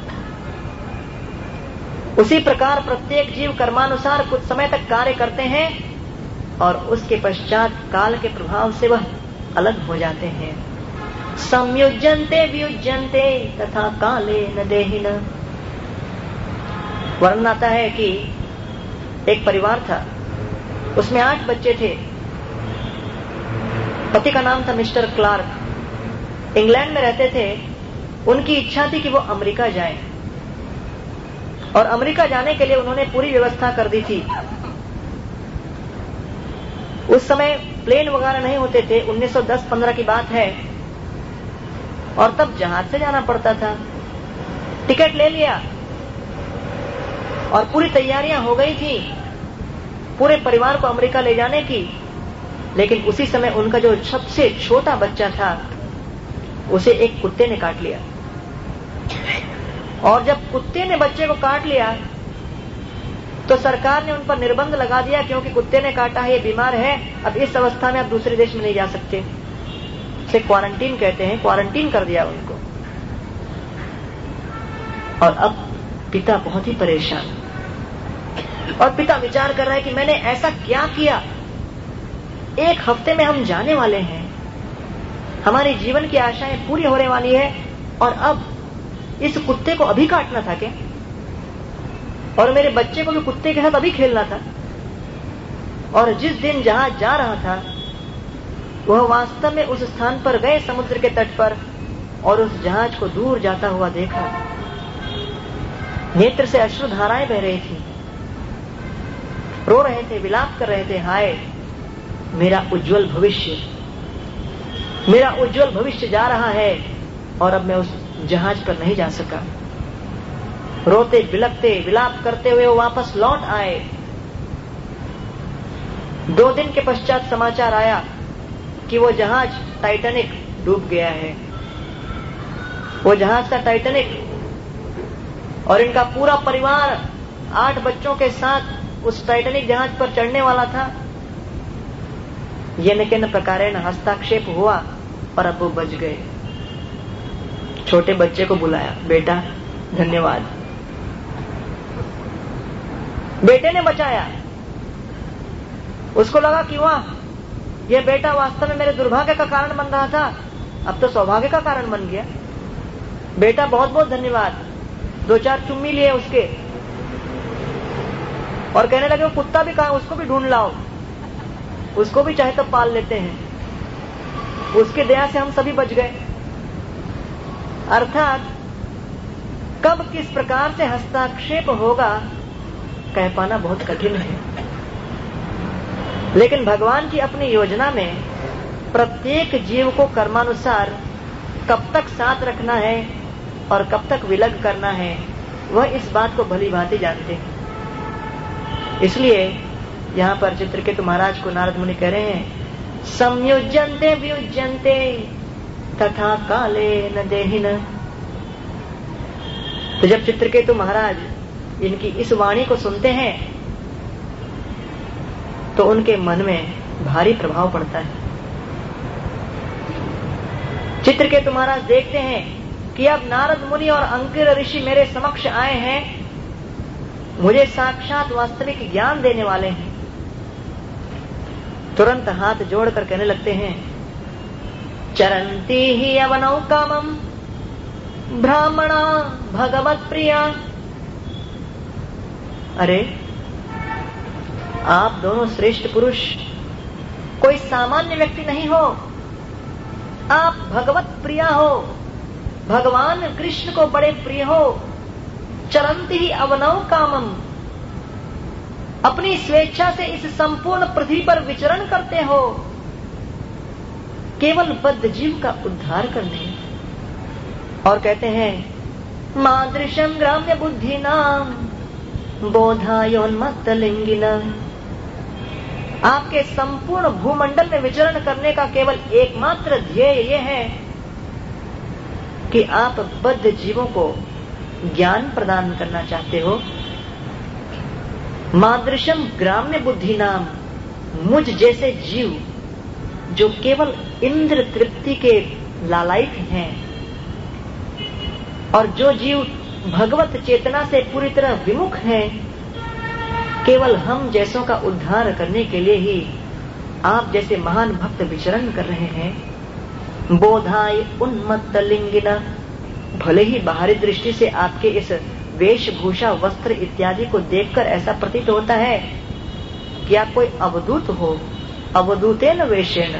उसी प्रकार प्रत्येक जीव कर्मानुसार कुछ समय तक कार्य करते हैं और उसके पश्चात काल के प्रभाव से वह अलग हो जाते हैं। संयुज्यन्ते वियुज्यन्ते तथा काले न देहिन। वर्णन आता है कि एक परिवार था, उसमें आठ बच्चे थे। पति का नाम था मिस्टर क्लार्क, इंग्लैंड में रहते थे। उनकी इच्छा थी कि वो अमेरिका जाएं, और अमेरिका जाने के लिए उन्होंने पूरी व्यवस्था कर दी थी। उस समय प्लेन वगैरह नहीं होते थे, उन्नीस सौ दस पंद्रह की बात है, और तब जहाज से जाना पड़ता था। टिकट ले लिया और पूरी तैयारियां हो गई थी पूरे परिवार को अमेरिका ले जाने की। लेकिन उसी समय उनका जो सबसे छोटा बच्चा था, उसे एक कुत्ते ने काट लिया। और जब कुत्ते ने बच्चे को काट लिया तो सरकार ने उन पर निर्बंध लगा दिया, क्योंकि कुत्ते ने काटा है, ये बीमार है, अब इस अवस्था में आप दूसरे देश में नहीं जा सकते। इसे क्वारंटीन कहते हैं, क्वारंटीन कर दिया उनको। और अब पिता बहुत ही परेशान, और पिता विचार कर रहा है कि मैंने ऐसा क्या किया, एक हफ्ते में हम जाने वाले हैं, हमारे जीवन की आशाएं पूरी होने वाली है, और अब इस कुत्ते को अभी काटना था क्या? और मेरे बच्चे को भी कुत्ते के साथ अभी खेलना था। और जिस दिन जहां जा रहा था वह वास्तव में उस स्थान पर गए, समुद्र के तट पर, और उस जहाज को दूर जाता हुआ देखा। नेत्र से अश्रुधाराएं बह रही थी, रो रहे थे, विलाप कर रहे थे, हाय मेरा उज्जवल भविष्य, मेरा उज्जवल भविष्य जा रहा है, और अब मैं उस जहाज पर नहीं जा सका। रोते बिलखते विलाप करते हुए वो वापस लौट आए। दो दिन के पश्चात समाचार आया कि वो जहाज टाइटैनिक डूब गया है। वो जहाज था टाइटैनिक, और इनका पूरा परिवार आठ बच्चों के साथ उस टाइटैनिक जहाज पर चढ़ने वाला था। ये न किन प्रकारेण हस्ताक्षेप हुआ और अब वो बच गए। छोटे बच्चे को बुलाया, बेटा धन्यवाद। बेटे ने बचाया। उसको लगा कि वाह, यह बेटा वास्तव में मेरे दुर्भाग्य का कारण बन रहा था, अब तो सौभाग्य का कारण बन गया। बेटा बहुत बहुत धन्यवाद। दो चार चुम्मी लिए उसके, और कहने लगे वो कुत्ता भी कहां, उसको भी ढूंढ लाओ, उसको भी चाहे तो पाल लेते हैं। उसके दया से हम सभी बच गए। अर्थात कब किस प्रकार से हस्ताक्षेप होगा कह पाना बहुत कठिन है, लेकिन भगवान की अपनी योजना में प्रत्येक जीव को कर्मानुसार कब तक साथ रखना है और कब तक विलग करना है, वह इस बात को भली भांति जानते हैं। इसलिए यहाँ पर चित्रकेतु महाराज को नारद मुनि कह रहे हैं, संयुज्यन्ते वियुज्यन्ते तथा काले न देहिन। तो जब चित्रकेतु महाराज इनकी इस वाणी को सुनते हैं तो उनके मन में भारी प्रभाव पड़ता है। चित्रकेतु महाराज देखते हैं कि अब नारद मुनि और अंगिर ऋषि मेरे समक्ष आए हैं, मुझे साक्षात वास्तविक ज्ञान देने वाले हैं। तुरंत हाथ जोड़कर कहने लगते हैं, चरंती ही अवनौ कामम ब्राह्मणा भगवत प्रिया। अरे आप दोनों श्रेष्ठ पुरुष कोई सामान्य व्यक्ति नहीं हो, आप भगवत प्रिया हो, भगवान कृष्ण को बड़े प्रिय हो। चरंती ही अवनौ कामम, अपनी स्वेच्छा से इस संपूर्ण पृथ्वी पर विचरण करते हो, केवल बद्ध जीव का उद्धार करने। और कहते हैं, मादृशम ग्राम्य बुद्धि नाम बोधायोन्मत्त लिंगिना। आपके संपूर्ण भूमंडल में विचरण करने का केवल एकमात्र ध्येय यह है कि आप बद्ध जीवों को ज्ञान प्रदान करना चाहते हो। मादृशम ग्राम्य बुद्धि नाम, मुझ जैसे जीव जो केवल इंद्र तृप्ति के लालायित हैं, और जो जीव भगवत चेतना से पूरी तरह विमुख हैं, केवल हम जैसों का उद्धार करने के लिए ही आप जैसे महान भक्त विचरण कर रहे हैं। बोधाय उन्मत्त लिंगिना, भले ही बाहरी दृष्टि से आपके इस वेशभूषा वस्त्र इत्यादि को देखकर ऐसा प्रतीत होता है कि आप कोई अवधूत हो, अवधूतेन वेशेन,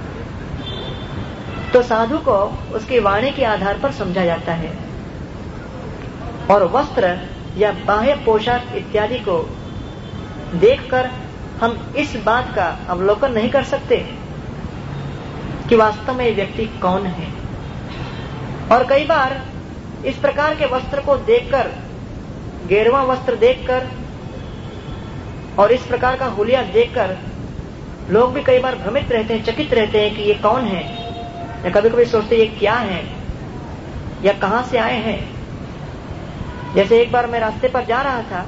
तो साधु को उसकी वाणी के आधार पर समझा जाता है, और वस्त्र या बाह्य पोशाक इत्यादि को देखकर हम इस बात का अवलोकन नहीं कर सकते कि वास्तव में व्यक्ति कौन है। और कई बार इस प्रकार के वस्त्र को देखकर, गेरुआ वस्त्र देखकर और इस प्रकार का हुलिया देखकर लोग भी कई बार भ्रमित रहते हैं, चकित रहते हैं कि ये कौन है, या कभी कभी सोचते ये क्या है या कहां से आए हैं। जैसे एक बार मैं रास्ते पर जा रहा था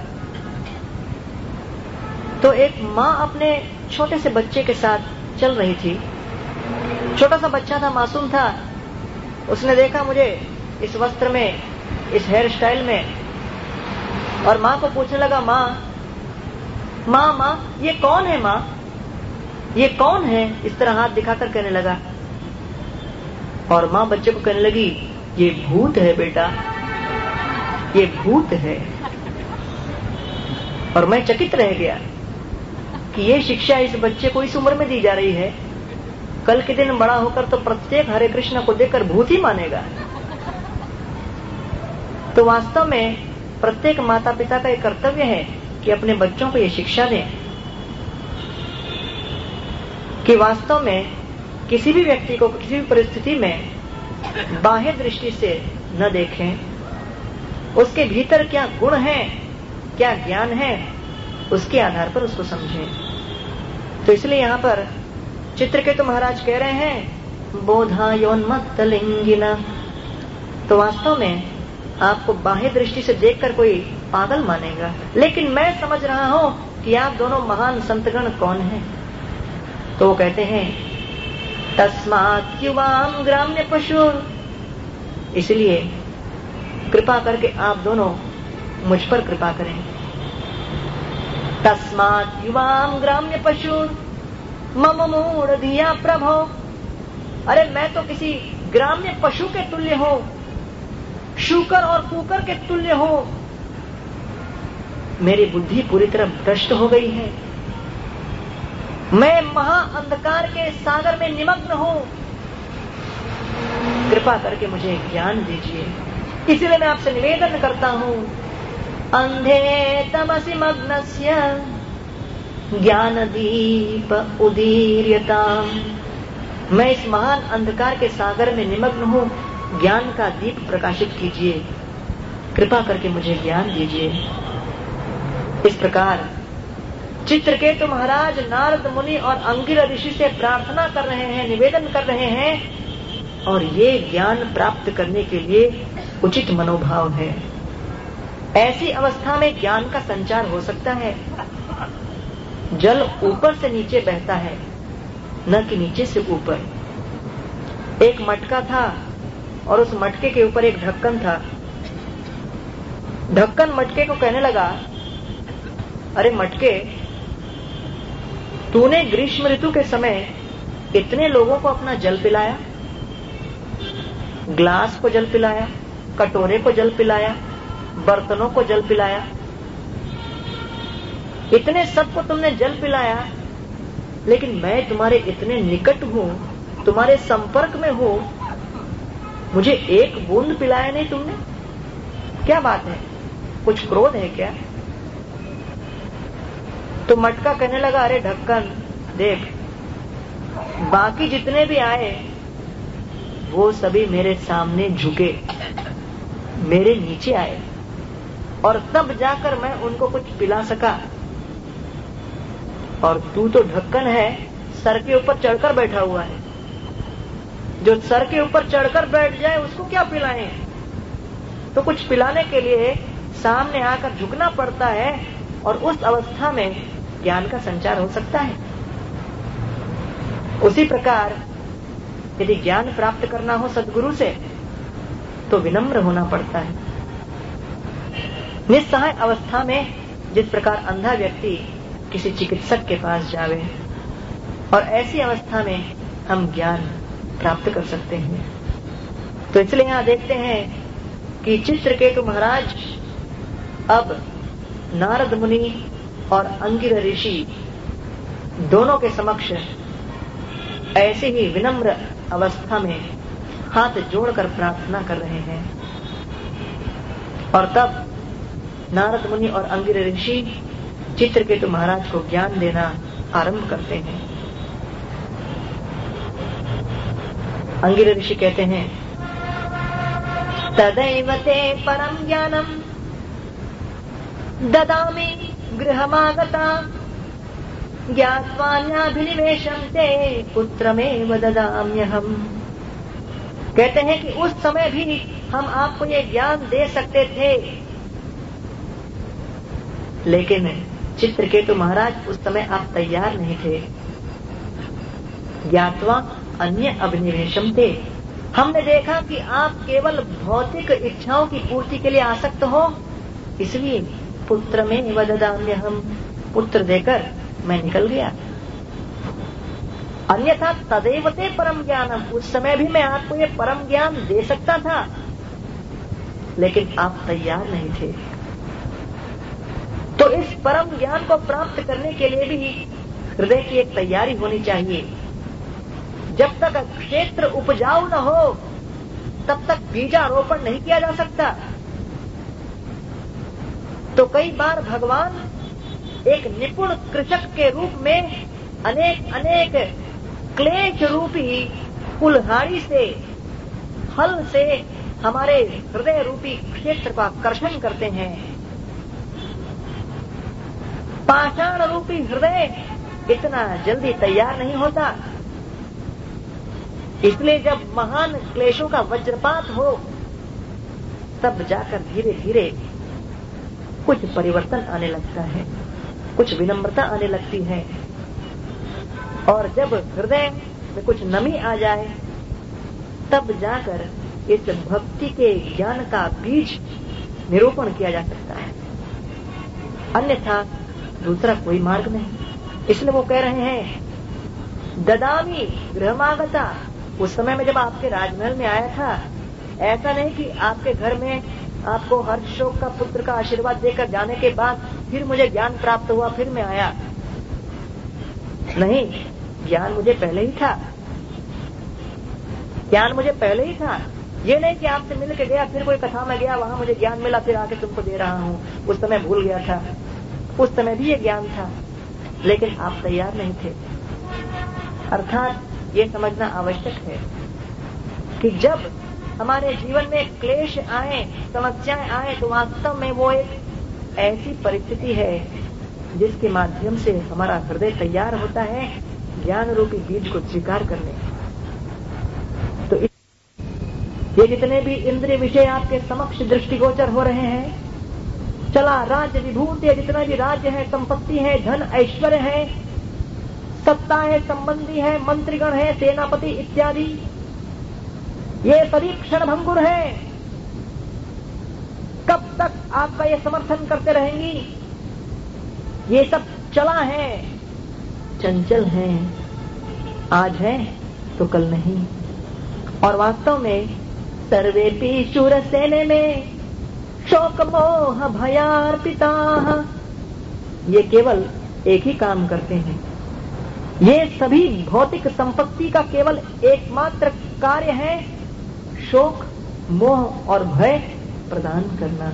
तो एक माँ अपने छोटे से बच्चे के साथ चल रही थी। छोटा सा बच्चा था, मासूम था। उसने देखा मुझे इस वस्त्र में, इस हेयर स्टाइल में, और माँ को पूछने लगा, माँ माँ माँ ये कौन है, माँ ये कौन है, इस तरह हाथ दिखाकर कहने लगा। और माँ बच्चे को कहने लगी, ये भूत है बेटा, ये भूत है। और मैं चकित रह गया कि ये शिक्षा इस बच्चे को इस उम्र में दी जा रही है। कल के दिन बड़ा होकर तो प्रत्येक हरे कृष्ण को देखकर भूत ही मानेगा। तो वास्तव में प्रत्येक माता पिता का एक कर्तव्य है कि अपने बच्चों को ये शिक्षा दें कि वास्तव में किसी भी व्यक्ति को किसी भी परिस्थिति में बाह्य दृष्टि से न देखें, उसके भीतर क्या गुण है, क्या ज्ञान है, उसके आधार पर उसको समझें। तो इसलिए यहाँ पर चित्रकेतु महाराज कह रहे हैं, बोधायोन्मत्त लिंगिना। तो वास्तव में आपको बाह्य दृष्टि से देखकर कोई पागल मानेगा, लेकिन मैं समझ रहा हूं कि आप दोनों महान संतगण कौन हैं। तो वो कहते हैं, तस्मात् युवाम ग्राम्य पशु, इसलिए कृपा करके आप दोनों मुझ पर कृपा करें। तस्मात् युवाम ग्राम्य पशु मम मूढ़ धिया प्रभो। अरे मैं तो किसी ग्राम्य पशु के तुल्य हूं, शूकर और कुकर के तुल्य हूं। मेरी बुद्धि पूरी तरह भ्रष्ट हो गई है, मैं महा अंधकार के सागर में निमग्न हूं। कृपा करके मुझे ज्ञान दीजिए। इसलिए मैं आपसे निवेदन करता हूं, अंधे तमसि मग्नस्य ज्ञान दीप उदीर्यताम। मैं इस महान अंधकार के सागर में निमग्न हूं, ज्ञान का दीप प्रकाशित कीजिए, कृपा करके मुझे ज्ञान दीजिए। इस प्रकार चित्रकेतु महाराज नारद मुनि और अंगिर ऋषि से प्रार्थना कर रहे हैं, निवेदन कर रहे हैं, और ये ज्ञान प्राप्त करने के लिए उचित मनोभाव है। ऐसी अवस्था में ज्ञान का संचार हो सकता है जल ऊपर से नीचे बहता है, न कि नीचे से ऊपर। एक मटका था और उस मटके के ऊपर एक ढक्कन था। ढक्कन मटके को कहने लगा, अरे मटके, तूने ग्रीष्म ऋतु के समय इतने लोगों को अपना जल पिलाया, ग्लास को जल पिलाया, कटोरे को जल पिलाया, बर्तनों को जल पिलाया, इतने सबको तुमने जल पिलाया, लेकिन मैं तुम्हारे इतने निकट हूं, तुम्हारे संपर्क में हूं, मुझे एक बूंद पिलाया नहीं तुमने? क्या बात है, कुछ क्रोध है क्या? तो मटका कहने लगा, अरे ढक्कन देख, बाकी जितने भी आए वो सभी मेरे सामने झुके, मेरे नीचे आए, और तब जाकर मैं उनको कुछ पिला सका। और तू तो ढक्कन है, सर के ऊपर चढ़कर बैठा हुआ है। जो सर के ऊपर चढ़कर बैठ जाए उसको क्या पिलाएं? तो कुछ पिलाने के लिए सामने आकर झुकना पड़ता है, और उस अवस्था में ज्ञान का संचार हो सकता है। उसी प्रकार यदि ज्ञान प्राप्त करना हो सद्गुरु से, तो विनम्र होना पड़ता है। निस्सहाय अवस्था में जिस प्रकार अंधा व्यक्ति किसी चिकित्सक के पास जावे, और ऐसी अवस्था में हम ज्ञान प्राप्त कर सकते हैं। तो इसलिए यहां देखते हैं कि चित्रकेतु महाराज अब नारद मुनि और अंगिर ऋषि दोनों के समक्ष ऐसे ही विनम्र अवस्था में हाथ जोड़कर प्रार्थना कर रहे हैं। और तब नारद मुनि और अंगिर ऋषि चित्रकेतु महाराज को ज्ञान देना आरंभ करते हैं। अंगिर ऋषि कहते हैं, तदैव ते परम ज्ञानम ददामि गृहमागता ज्ञात्वान्याभिनिवेशं ते पुत्रमेव ददाम्यहम्। कहते हैं कि उस समय भी हम आपको ये ज्ञान दे सकते थे, लेकिन चित्रकेतु महाराज उस समय आप तैयार नहीं थे। ज्ञात्वा अन्य अभिनिवेशम थे, हमने देखा कि आप केवल भौतिक इच्छाओं की पूर्ति के लिए आसक्त हो, इसलिए पुत्र में वददाम्यहम्, पुत्र देकर मैं निकल गया। अन्यथा तदेव ते परम ज्ञानम, उस समय भी मैं आपको ये परम ज्ञान दे सकता था, लेकिन आप तैयार नहीं थे। तो इस परम ज्ञान को प्राप्त करने के लिए भी हृदय की एक तैयारी होनी चाहिए। जब तक क्षेत्र उपजाऊ न हो, तब तक बीजारोपण नहीं किया जा सकता। तो कई बार भगवान एक निपुण कृषक के रूप में अनेक अनेक क्लेश रूपी कुल्हाड़ी से, हल से हमारे हृदय रूपी क्षेत्र का कर्षण करते हैं। पाषाण रूपी हृदय इतना जल्दी तैयार नहीं होता, इसलिए जब महान क्लेशों का वज्रपात हो, तब जाकर धीरे धीरे कुछ परिवर्तन आने लगता है, कुछ विनम्रता आने लगती है। और जब हृदय में कुछ नमी आ जाए, तब जाकर इस भक्ति के ज्ञान का बीज निरूपण किया जा सकता है, अन्यथा दूसरा कोई मार्ग नहीं। इसलिए वो कह रहे हैं, ददामी गृहमागता, उस समय में जब आपके राजमहल में आया था, ऐसा नहीं कि आपके घर में आपको हर्ष शोक का पुत्र का आशीर्वाद देकर जाने के बाद फिर मुझे ज्ञान प्राप्त हुआ, फिर मैं आया। नहीं, ज्ञान मुझे पहले ही था, ज्ञान मुझे पहले ही था। ये नहीं कि आपसे मिल के गया, फिर कोई कथा में गया, वहां मुझे ज्ञान मिला, फिर आके तुमको दे रहा हूं, उस समय भूल गया था। उस समय भी ये ज्ञान था, लेकिन आप तैयार नहीं थे। अर्थात ये समझना आवश्यक है कि जब हमारे जीवन में क्लेश आए, समस्याएं आए, तो वास्तव में वो एक ऐसी परिस्थिति है जिसके माध्यम से हमारा हृदय तैयार होता है ज्ञान रूपी बीज को स्वीकार करने। तो ये जितने भी इंद्रिय विषय आपके समक्ष दृष्टिगोचर हो रहे हैं, चला, राज्य विभूति है, जितना भी राज्य है, संपत्ति है, धन ऐश्वर्य है, सत्ता है, संबंधी है, मंत्रीगण है, सेनापति इत्यादि, ये सभी क्षण भंगुर है। कब तक आपका ये समर्थन करते रहेंगी? ये सब चला है, चंचल है, आज है तो कल नहीं। और वास्तव में सर्वेपि शूर सेने में शोक मोह भयार्पिता, ये केवल एक ही काम करते हैं। ये सभी भौतिक संपत्ति का केवल एकमात्र कार्य है शोक, मोह और भय प्रदान करना।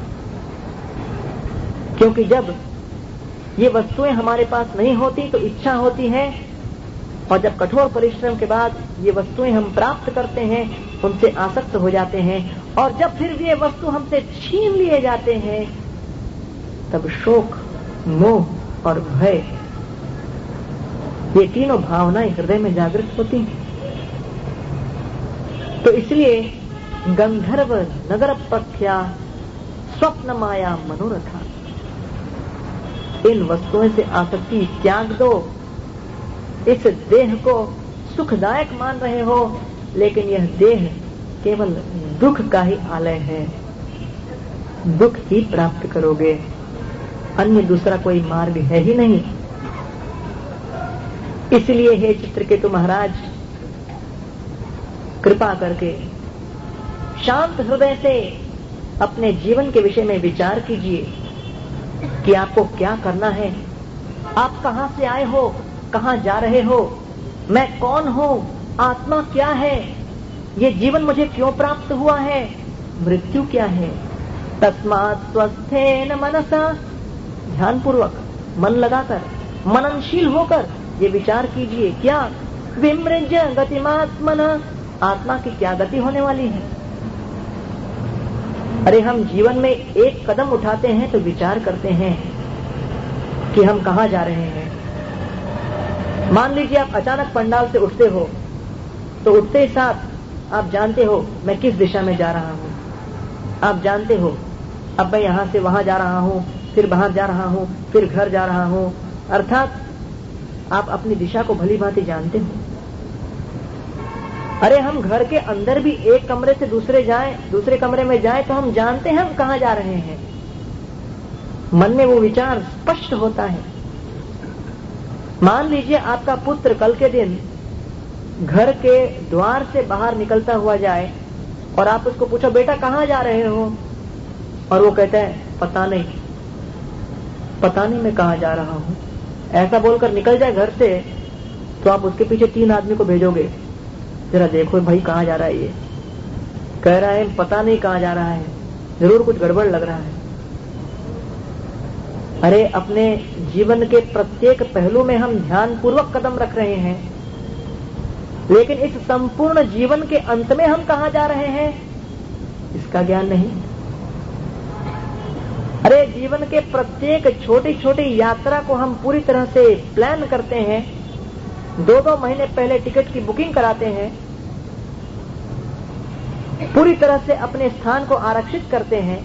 क्योंकि जब ये वस्तुएं हमारे पास नहीं होती तो इच्छा होती है, और जब कठोर परिश्रम के बाद ये वस्तुएं हम प्राप्त करते हैं, उनसे आसक्त हो जाते हैं, और जब फिर ये वस्तु हमसे छीन लिए जाते हैं, तब शोक, मोह और भय, ये तीनों भावनाएं हृदय में जागृत होती हैं। तो इसलिए गंधर्व नगर प्रख्या स्वप्न माया मनोरथा, इन वस्तुओं से आसक्ति त्याग दो। इस देह को सुखदायक मान रहे हो, लेकिन यह देह केवल दुख का ही आलय है, दुख ही प्राप्त करोगे, अन्य दूसरा कोई मार्ग है ही नहीं। इसलिए हे चित्रकेतु महाराज, कृपा करके शांत हृदय से अपने जीवन के विषय में विचार कीजिए कि आपको क्या करना है, आप कहां से आए हो, कहां जा रहे हो, मैं कौन हूं, आत्मा क्या है, ये जीवन मुझे क्यों प्राप्त हुआ है, मृत्यु क्या है। तस्मात् स्वस्थेन मनसा, ध्यानपूर्वक मन लगाकर मननशील होकर ये विचार कीजिए, क्या विमृज गतिमात्मना, आत्मा की क्या गति होने वाली है। अरे हम जीवन में एक कदम उठाते हैं तो विचार करते हैं कि हम कहां जा रहे हैं। मान लीजिए आप अचानक पंडाल से उठते हो, तो उठते ही साथ आप जानते हो मैं किस दिशा में जा रहा हूं। आप जानते हो अब मैं यहां से वहां जा रहा हूं, फिर बाहर जा रहा हूं, फिर घर जा रहा हूं, अर्थात आप अपनी दिशा को भली भांति जानते हो। अरे हम घर के अंदर भी एक कमरे से दूसरे जाएं, दूसरे कमरे में जाएं, तो हम जानते हैं हम कहां जा रहे हैं, मन में वो विचार स्पष्ट होता है। मान लीजिए आपका पुत्र कल के दिन घर के द्वार से बाहर निकलता हुआ जाए और आप उसको पूछो बेटा कहां जा रहे हो, और वो कहता है पता नहीं, पता नहीं मैं कहां जा रहा हूं, ऐसा बोलकर निकल जाए घर से, तो आप उसके पीछे तीन आदमी को भेजोगे, जरा देखो भाई कहां जा रहा है। ये कह रहा है पता नहीं कहां जा रहा है, जरूर कुछ गड़बड़ लग रहा है। अरे अपने जीवन के प्रत्येक पहलू में हम ध्यान पूर्वक कदम रख रहे हैं, लेकिन इस संपूर्ण जीवन के अंत में हम कहां जा रहे हैं इसका ज्ञान नहीं। अरे जीवन के प्रत्येक छोटी छोटी यात्रा को हम पूरी तरह से प्लान करते हैं, दो दो महीने पहले टिकट की बुकिंग कराते हैं, पूरी तरह से अपने स्थान को आरक्षित करते हैं,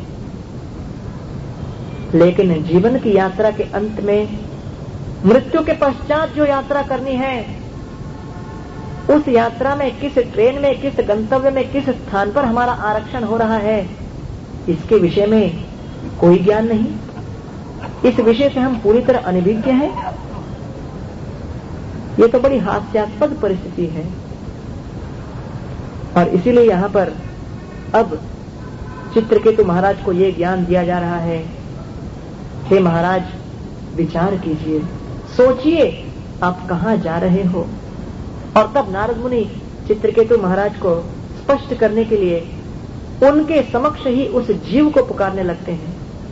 लेकिन जीवन की यात्रा के अंत में मृत्यु के पश्चात जो यात्रा करनी है, उस यात्रा में किस ट्रेन में, किस गंतव्य में, किस स्थान पर हमारा आरक्षण हो रहा है, इसके विषय में कोई ज्ञान नहीं। इस विषय से हम पूरी तरह अनभिज्ञ हैं। ये तो बड़ी हास्यास्पद परिस्थिति है। और इसीलिए यहां पर अब चित्रकेतु महाराज को ये ज्ञान दिया जा रहा है, हे महाराज विचार कीजिए, सोचिए आप कहां जा रहे हो। और तब नारद मुनि चित्रकेतु महाराज को स्पष्ट करने के लिए उनके समक्ष ही उस जीव को पुकारने लगते हैं।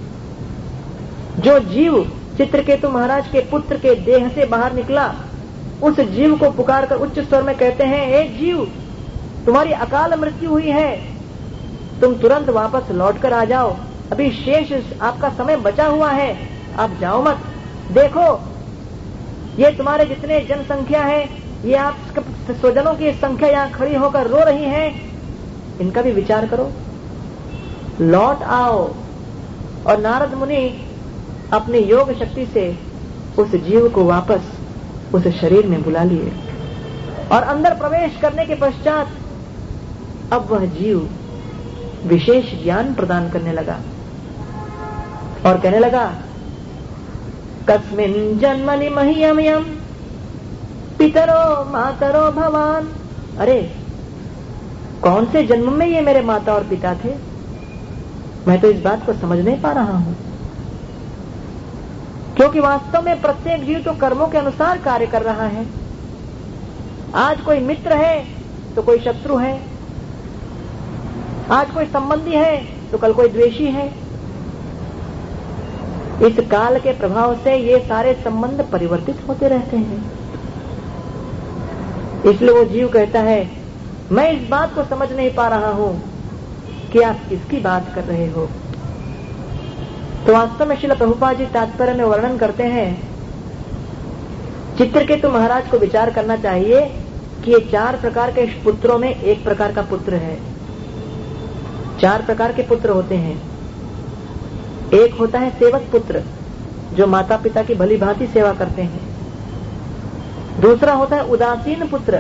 जो जीव चित्रकेतु महाराज के पुत्र के देह से बाहर निकला, उस जीव को पुकारकर उच्च स्वर में कहते हैं, हे जीव, तुम्हारी अकाल मृत्यु हुई है, तुम तुरंत वापस लौटकर आ जाओ, अभी शेष आपका समय बचा हुआ है, आप जाओ मत। देखो ये तुम्हारे जितने जनसंख्या है, ये आप स्वजनों की संख्या यहाँ खड़ी होकर रो रही है, इनका भी विचार करो, लौट आओ, और नारद मुनि अपनी योग शक्ति से उस जीव को वापस उस शरीर में बुला लिए और अंदर प्रवेश करने के पश्चात अब वह जीव विशेष ज्ञान प्रदान करने लगा और कहने लगा, कस्मिन् जन्मनि मह्यम यम पितरो मातरो भवान। अरे कौन से जन्म में ये मेरे माता और पिता थे, मैं तो इस बात को समझ नहीं पा रहा हूं। क्योंकि वास्तव में प्रत्येक जीव तो कर्मों के अनुसार कार्य कर रहा है। आज कोई मित्र है तो कोई शत्रु है, आज कोई संबंधी है तो कल कोई द्वेषी है। इस काल के प्रभाव से ये सारे संबंध परिवर्तित होते रहते हैं। इसलिए वो जीव कहता है, मैं इस बात को समझ नहीं पा रहा हूं कि आप किसकी बात कर रहे हो। तो वास्तव में श्रील प्रभुपाद जी तात्पर्य में वर्णन करते हैं, चित्रकेतु महाराज को विचार करना चाहिए कि ये चार प्रकार के पुत्रों में एक प्रकार का पुत्र है। चार प्रकार के पुत्र होते हैं। एक होता है सेवक पुत्र, जो माता पिता की भली भांति सेवा करते हैं। दूसरा होता है उदासीन पुत्र,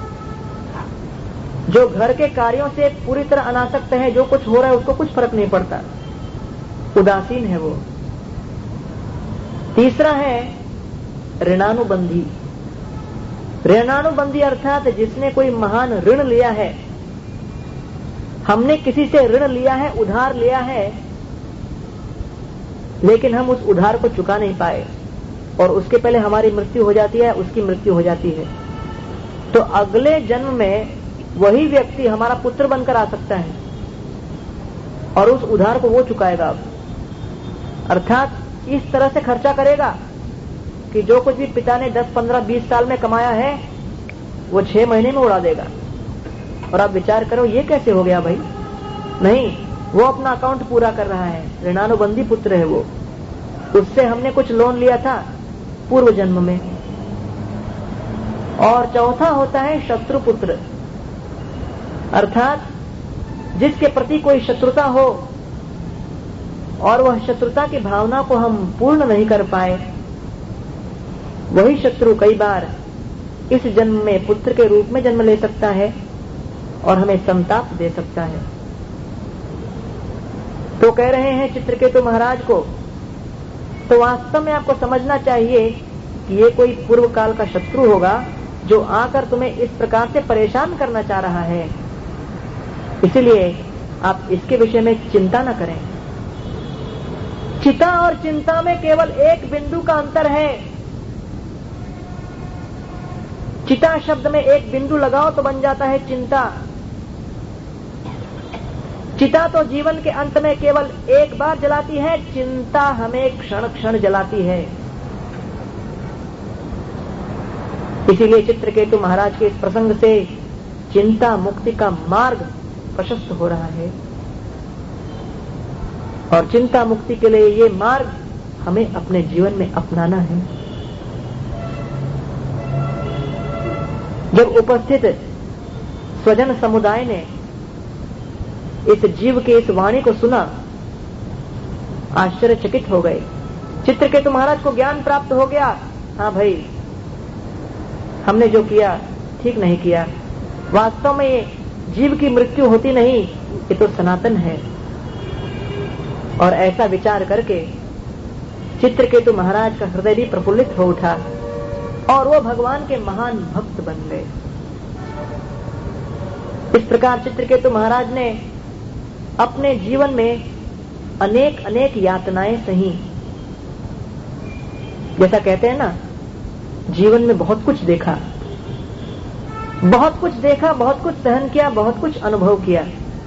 जो घर के कार्यों से पूरी तरह अनासक्त है, जो कुछ हो रहा है उसको कुछ फर्क नहीं पड़ता, उदासीन है वो। तीसरा है ऋणानुबंधी। ऋणानुबंधी अर्थात जिसने कोई महान ऋण लिया है, हमने किसी से ऋण लिया है, उधार लिया है, लेकिन हम उस उधार को चुका नहीं पाए और उसके पहले हमारी मृत्यु हो जाती है, उसकी मृत्यु हो जाती है, तो अगले जन्म में वही व्यक्ति हमारा पुत्र बनकर आ सकता है और उस उधार को वो चुकाएगा। अर्थात इस तरह से खर्चा करेगा कि जो कुछ भी पिता ने दस पंद्रह बीस साल में कमाया है वो छह महीने में उड़ा देगा। और आप विचार करो ये कैसे हो गया भाई? नहीं, वो अपना अकाउंट पूरा कर रहा है, ऋणानुबंधी पुत्र है वो। उससे हमने कुछ लोन लिया था पूर्व जन्म में। और चौथा होता है शत्रु पुत्र, अर्थात जिसके प्रति कोई शत्रुता हो और वह शत्रुता की भावना को हम पूर्ण नहीं कर पाए, वही शत्रु कई बार इस जन्म में पुत्र के रूप में जन्म ले सकता है और हमें संताप दे सकता है। तो कह रहे हैं चित्रकेतु महाराज को, तो वास्तव में आपको समझना चाहिए कि ये कोई पूर्व काल का शत्रु होगा जो आकर तुम्हें इस प्रकार से परेशान करना चाह रहा है। इसलिए आप इसके विषय में चिंता न करें। चिता और चिंता में केवल एक बिंदु का अंतर है। चिता शब्द में एक बिंदु लगाओ तो बन जाता है चिंता। चिता तो जीवन के अंत में केवल एक बार जलाती है, चिंता हमें क्षण क्षण जलाती है। इसीलिए चित्रकेतु महाराज के इस प्रसंग से चिंता मुक्ति का मार्ग प्रशस्त हो रहा है और चिंता मुक्ति के लिए ये मार्ग हमें अपने जीवन में अपनाना है। जब उपस्थित स्वजन समुदाय ने इस जीव के इस वाणी को सुना, आश्चर्यचकित हो गए। चित्रकेतु महाराज को ज्ञान प्राप्त हो गया, हाँ भाई हमने जो किया ठीक नहीं किया। वास्तव में ये जीव की मृत्यु होती नहीं, ये तो सनातन है। और ऐसा विचार करके चित्रकेतु महाराज का हृदय भी प्रफुल्लित हो उठा और वो भगवान के महान भक्त बन गए। इस प्रकार चित्रकेतु महाराज ने अपने जीवन में अनेक अनेक यातनाएं सही। जैसा कहते हैं ना, जीवन में बहुत कुछ देखा, बहुत कुछ देखा, बहुत कुछ सहन किया, बहुत कुछ अनुभव किया,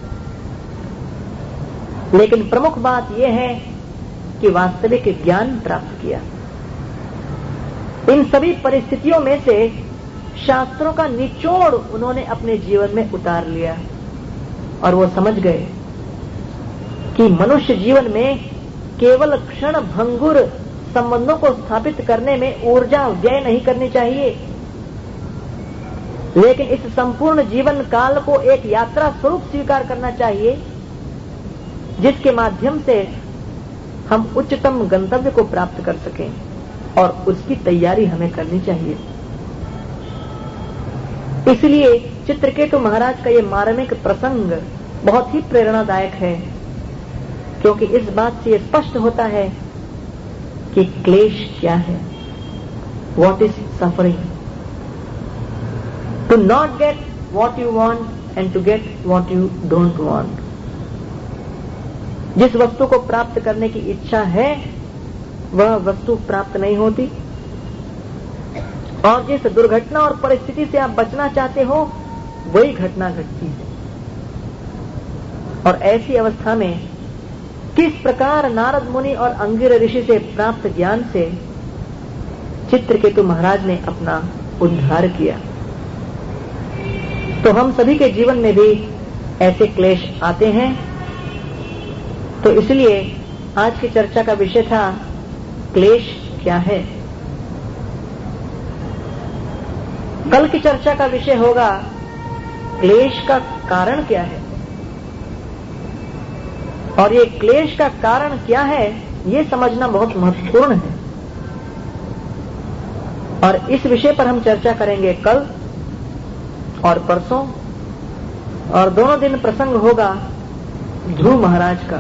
लेकिन प्रमुख बात यह है कि वास्तविक ज्ञान प्राप्त किया। इन सभी परिस्थितियों में से शास्त्रों का निचोड़ उन्होंने अपने जीवन में उतार लिया और वो समझ गए कि मनुष्य जीवन में केवल क्षण भंगुर संबंधों को स्थापित करने में ऊर्जा व्यय नहीं करनी चाहिए, लेकिन इस संपूर्ण जीवन काल को एक यात्रा स्वरूप स्वीकार करना चाहिए, जिसके माध्यम से हम उच्चतम गंतव्य को प्राप्त कर सकें, और उसकी तैयारी हमें करनी चाहिए। इसलिए चित्रकेतु महाराज का ये मार्मिक प्रसंग बहुत ही प्रेरणादायक है, क्योंकि इस बात से स्पष्ट होता है कि क्लेश क्या है, what is suffering. To not get what you want and to get what you don't want. जिस वस्तु को प्राप्त करने की इच्छा है वह वस्तु प्राप्त नहीं होती, और जिस दुर्घटना और परिस्थिति से आप बचना चाहते हो वही घटना घटती है। और ऐसी अवस्था में किस प्रकार नारद मुनि और अंगिर ऋषि से प्राप्त ज्ञान से चित्रकेतु महाराज ने अपना उद्धार किया। तो हम सभी के जीवन में भी ऐसे क्लेश आते हैं। तो इसलिए आज की चर्चा का विषय था क्लेश क्या है। कल की चर्चा का विषय होगा क्लेश का कारण क्या है, और ये क्लेश का कारण क्या है ये समझना बहुत महत्वपूर्ण है। और इस विषय पर हम चर्चा करेंगे कल और परसों, और दोनों दिन प्रसंग होगा ध्रुव महाराज का।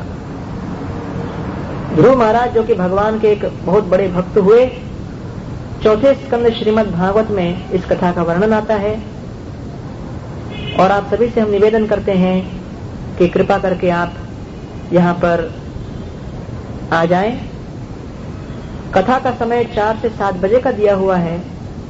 ध्रुव महाराज जो कि भगवान के एक बहुत बड़े भक्त हुए, चौथे स्कंद श्रीमद् भागवत में इस कथा का वर्णन आता है। और आप सभी से हम निवेदन करते हैं कि कृपा करके आप यहाँ पर आ जाएं। कथा का समय चार से सात बजे का दिया हुआ है,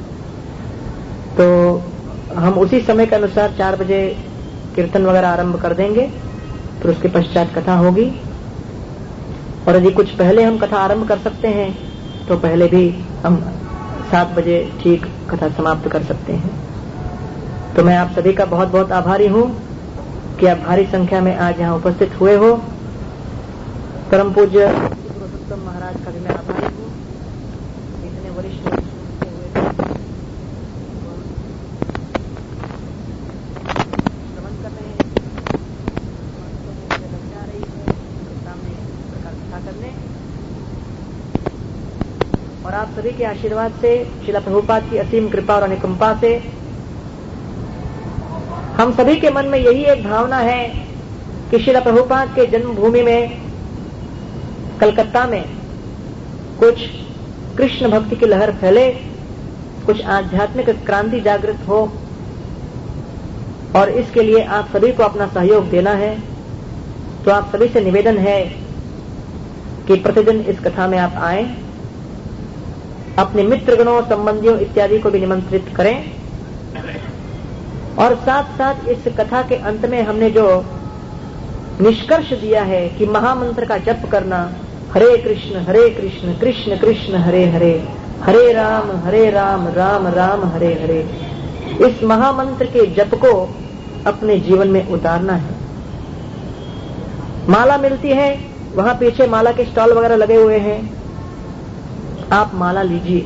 तो हम उसी समय के अनुसार चार बजे कीर्तन वगैरह आरंभ कर देंगे, फिर उसके पश्चात कथा होगी। और यदि कुछ पहले हम कथा आरंभ कर सकते हैं तो पहले भी हम सात बजे ठीक कथा समाप्त कर सकते हैं। तो मैं आप सभी का बहुत बहुत आभारी हूँ कि आप भारी संख्या में आज यहाँ उपस्थित हुए हो। परम पूज्य पुरुषोत्तम महाराज का भी मैं आभारी हूँ, इतने वरिष्ठ श्रवण कर रहे हैं, लग जा रही है सामने प्रकार कथा करने। और आप सभी के आशीर्वाद से, श्रील प्रभुपाद की असीम कृपा और अनुकंपा से हम सभी के मन में यही एक भावना है कि श्रील प्रभुपाद के जन्मभूमि में कलकत्ता में कुछ कृष्ण भक्ति की लहर फैले, कुछ आध्यात्मिक क्रांति जागृत हो, और इसके लिए आप सभी को अपना सहयोग देना है। तो आप सभी से निवेदन है कि प्रतिदिन इस कथा में आप आएं, अपने मित्रगणों, संबंधियों इत्यादि को भी निमंत्रित करें। और साथ साथ इस कथा के अंत में हमने जो निष्कर्ष दिया है कि महामंत्र का जप करना, हरे कृष्ण हरे कृष्ण कृष्ण कृष्ण हरे हरे, हरे राम हरे राम राम राम हरे हरे, इस महामंत्र के जप को अपने जीवन में उतारना है। माला मिलती है, वहां पीछे माला के स्टॉल वगैरह लगे हुए हैं, आप माला लीजिए।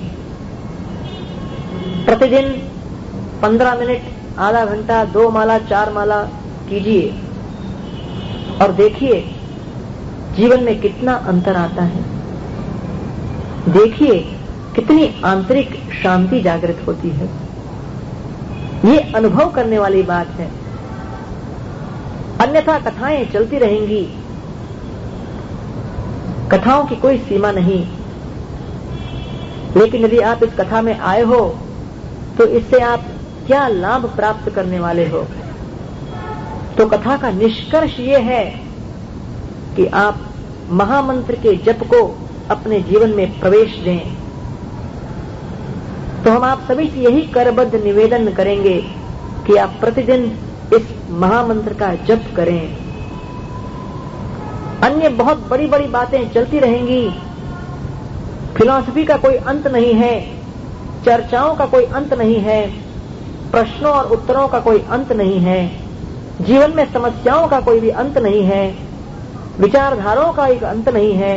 प्रतिदिन पंद्रह मिनट, आधा घंटा, दो माला, चार माला कीजिए और देखिए जीवन में कितना अंतर आता है। देखिए कितनी आंतरिक शांति जागृत होती है। ये अनुभव करने वाली बात है। अन्यथा कथाएं चलती रहेंगी, कथाओं की कोई सीमा नहीं। लेकिन यदि आप इस कथा में आए हो तो इससे आप क्या लाभ प्राप्त करने वाले हो? तो कथा का निष्कर्ष ये है कि आप महामंत्र के जप को अपने जीवन में प्रवेश दें। तो हम आप सभी से यही करबद्ध निवेदन करेंगे कि आप प्रतिदिन इस महामंत्र का जप करें। अन्य बहुत बड़ी बड़ी बातें चलती रहेंगी, फिलॉसफी का कोई अंत नहीं है, चर्चाओं का कोई अंत नहीं है, प्रश्नों और उत्तरों का कोई अंत नहीं है, जीवन में समस्याओं का कोई भी अंत नहीं है, विचारधाराओं का एक अंत नहीं है,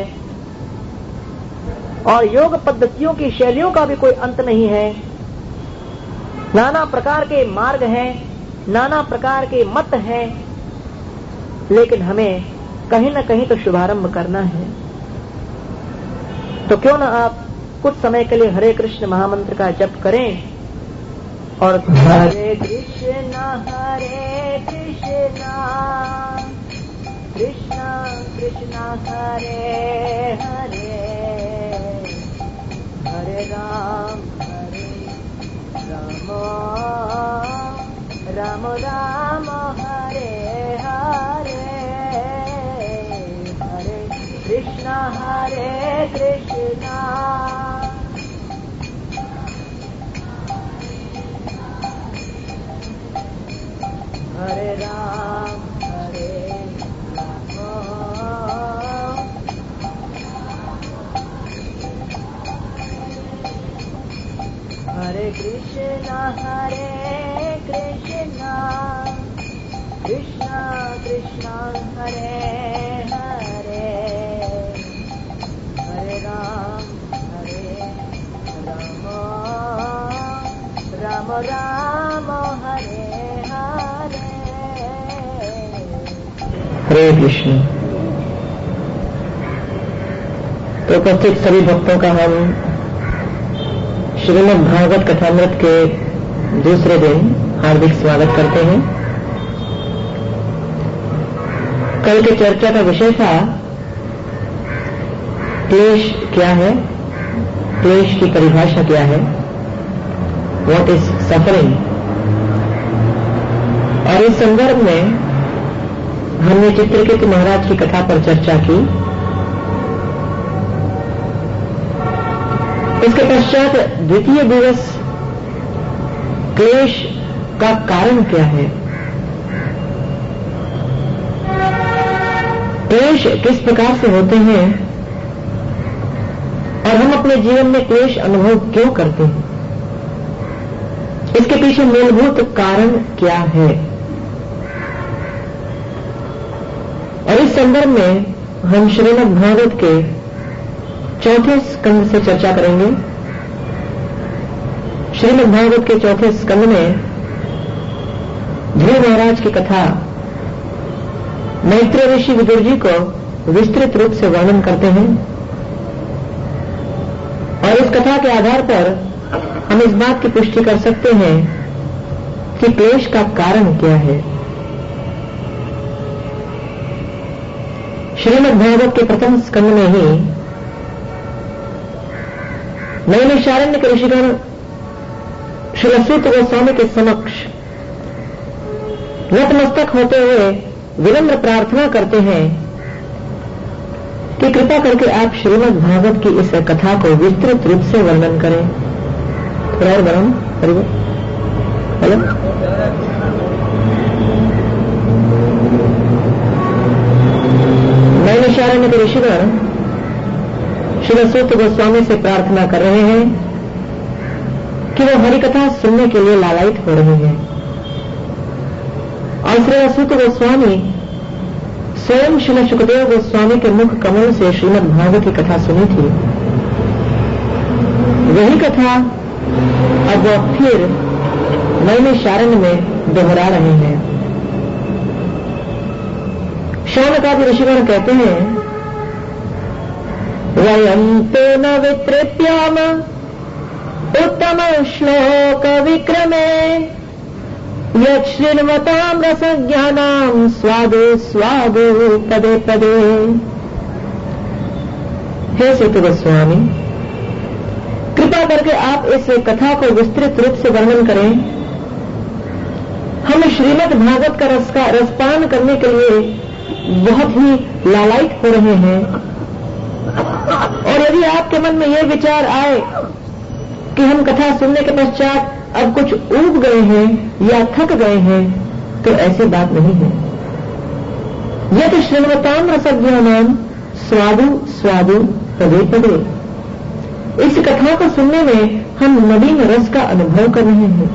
और योग पद्धतियों की शैलियों का भी कोई अंत नहीं है। नाना प्रकार के मार्ग हैं, नाना प्रकार के मत हैं, लेकिन हमें कहीं न कहीं तो शुभारंभ करना है। तो क्यों ना आप कुछ समय के लिए हरे कृष्ण महामंत्र का जप करें और हरे कृष्णा हरे कृष्णा कृष्णा कृष्णा हरे हरे हरे राम हरे राम राम राम हरे हरे हरे कृष्णा हरे कृष्णा हरे राम हरे राम हरे कृष्णा हरे कृष्णा कृष्णा कृष्णा हरे हरे हरे राम हरे राम राम राम हरे हरे कृष्ण। तो उपस्थित सभी भक्तों का हम श्रीमद् भागवत कथामृत के दूसरे दिन हार्दिक स्वागत करते हैं। कल की चर्चा का विषय था क्लेश क्या है, क्लेश की परिभाषा क्या है, व्हाट इज सफरिंग। और इस संदर्भ में हमने चित्रकेत महाराज की कथा पर चर्चा की। इसके पश्चात द्वितीय दिवस क्लेश का कारण क्या है, क्लेश किस प्रकार से होते हैं और हम अपने जीवन में क्लेश अनुभव क्यों करते हैं, इसके पीछे मूलभूत कारण क्या है। और इस संदर्भ में हम श्रीमद् भागवत के चौथे स्कंद से चर्चा करेंगे। श्रीमद् भागवत के चौथे स्कंद में ध्रुव महाराज की कथा मैत्रेय ऋषि विदुर जी को विस्तृत रूप से वर्णन करते हैं और इस कथा के आधार पर हम इस बात की पुष्टि कर सकते हैं कि क्लेश का कारण क्या है। श्रीमद् भागवत के प्रथम स्कंद में ही नैमिषारण्य के ऋषिगण श्री सूत गोस्वामी के समक्ष नतमस्तक होते हुए विनम्र प्रार्थना करते हैं कि कृपा करके आप श्रीमद् भागवत की इस कथा को विस्तृत रूप से वर्णन करें। थोड़ा और बराम करिए। हेलो, नैमिषारण्य के ऋषिगण श्री सूत गोस्वामी से प्रार्थना कर रहे हैं कि वो हरिकथा सुनने के लिए लालायित हो रहे हैं। और श्री सूत गोस्वामी स्वयं श्री सुखदेव गोस्वामी के मुख कमल से श्रीमद् भागवत की कथा सुनी थी। वही कथा अब वो फिर नैमिषारण्य में दोहरा रहे हैं। शौनकादि ऋषिगण कहते हैं, वयं तो न वितृप्याम उत्तम श्लोक विक्रमे यत् श्रृण्वतां रसज्ञानां स्वादु स्वादु पदे पदे। हे सूत गोस्वामी, कृपा करके आप इस कथा को विस्तृत रूप से वर्णन करें। हम श्रीमद् भागवत का रस का रसपान करने के लिए बहुत ही लालायित हो रहे हैं। और यदि आपके मन में यह विचार आए कि हम कथा सुनने के पश्चात अब कुछ ऊब गए हैं या थक गए हैं, तो ऐसी बात नहीं है। यह तो श्रृण्वतां रसज्ञानां स्वादु स्वादु पदे पदे, इस कथा को सुनने में हम नवीन रस का अनुभव कर रहे हैं।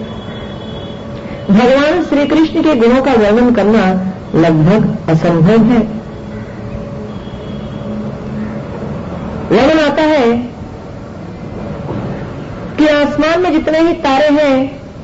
भगवान श्री कृष्ण के गुणों का वर्णन करना लगभग असंभव है। वर्णन आता है कि आसमान में जितने ही तारे हैं,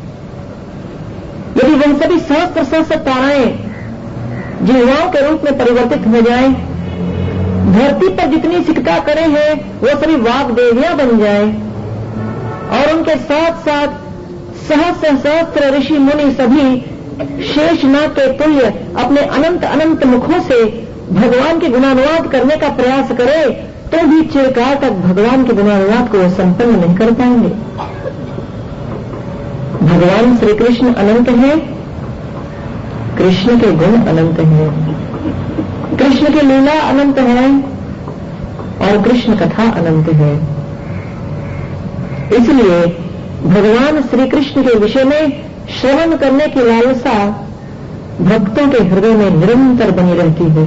यदि वह सभी सहस्त्र सहस्त्र ताराएं जिह्वाओं के रूप में परिवर्तित हो जाएं, धरती पर जितनी सिकता करे हैं वो सभी वाग देवियां बन जाए और उनके साथ साथ सहस्र सहस्त्र ऋषि मुनि सभी शेषनाग के तुल्य अपने अनंत अनंत मुखों से भगवान के गुणानुवाद करने का प्रयास करे तो भी चिरकाल तक भगवान के गुणानुवाद को संपन्न नहीं कर पाएंगे। भगवान श्री कृष्ण अनंत है, कृष्ण के गुण अनंत हैं, कृष्ण की लीला अनंत है और कृष्ण कथा अनंत है। इसलिए भगवान श्री कृष्ण के विषय में श्रवण करने की लालसा भक्तों के हृदय में निरंतर बनी रहती है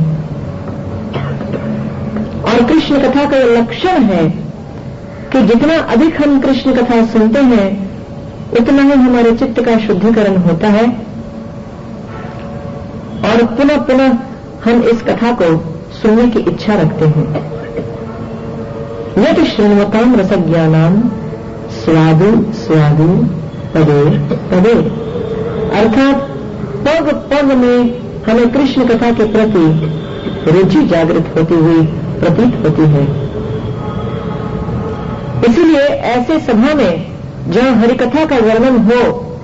और कृष्ण कथा का यह लक्षण है कि जितना अधिक हम कृष्ण कथा सुनते हैं उतना ही हमारे चित्त का शुद्धिकरण होता है और पुनः पुनः हम इस कथा को सुनने की इच्छा रखते हैं। यत् शृण्वताम् रसज्ञानाम् स्वादु स्वादु पदे पदे, अर्थात पग पग में हमें कृष्ण कथा के प्रति रुचि जागृत होती हुई प्रतीत होती है। इसीलिए ऐसे सभा में जहां हरिकथा का वर्णन हो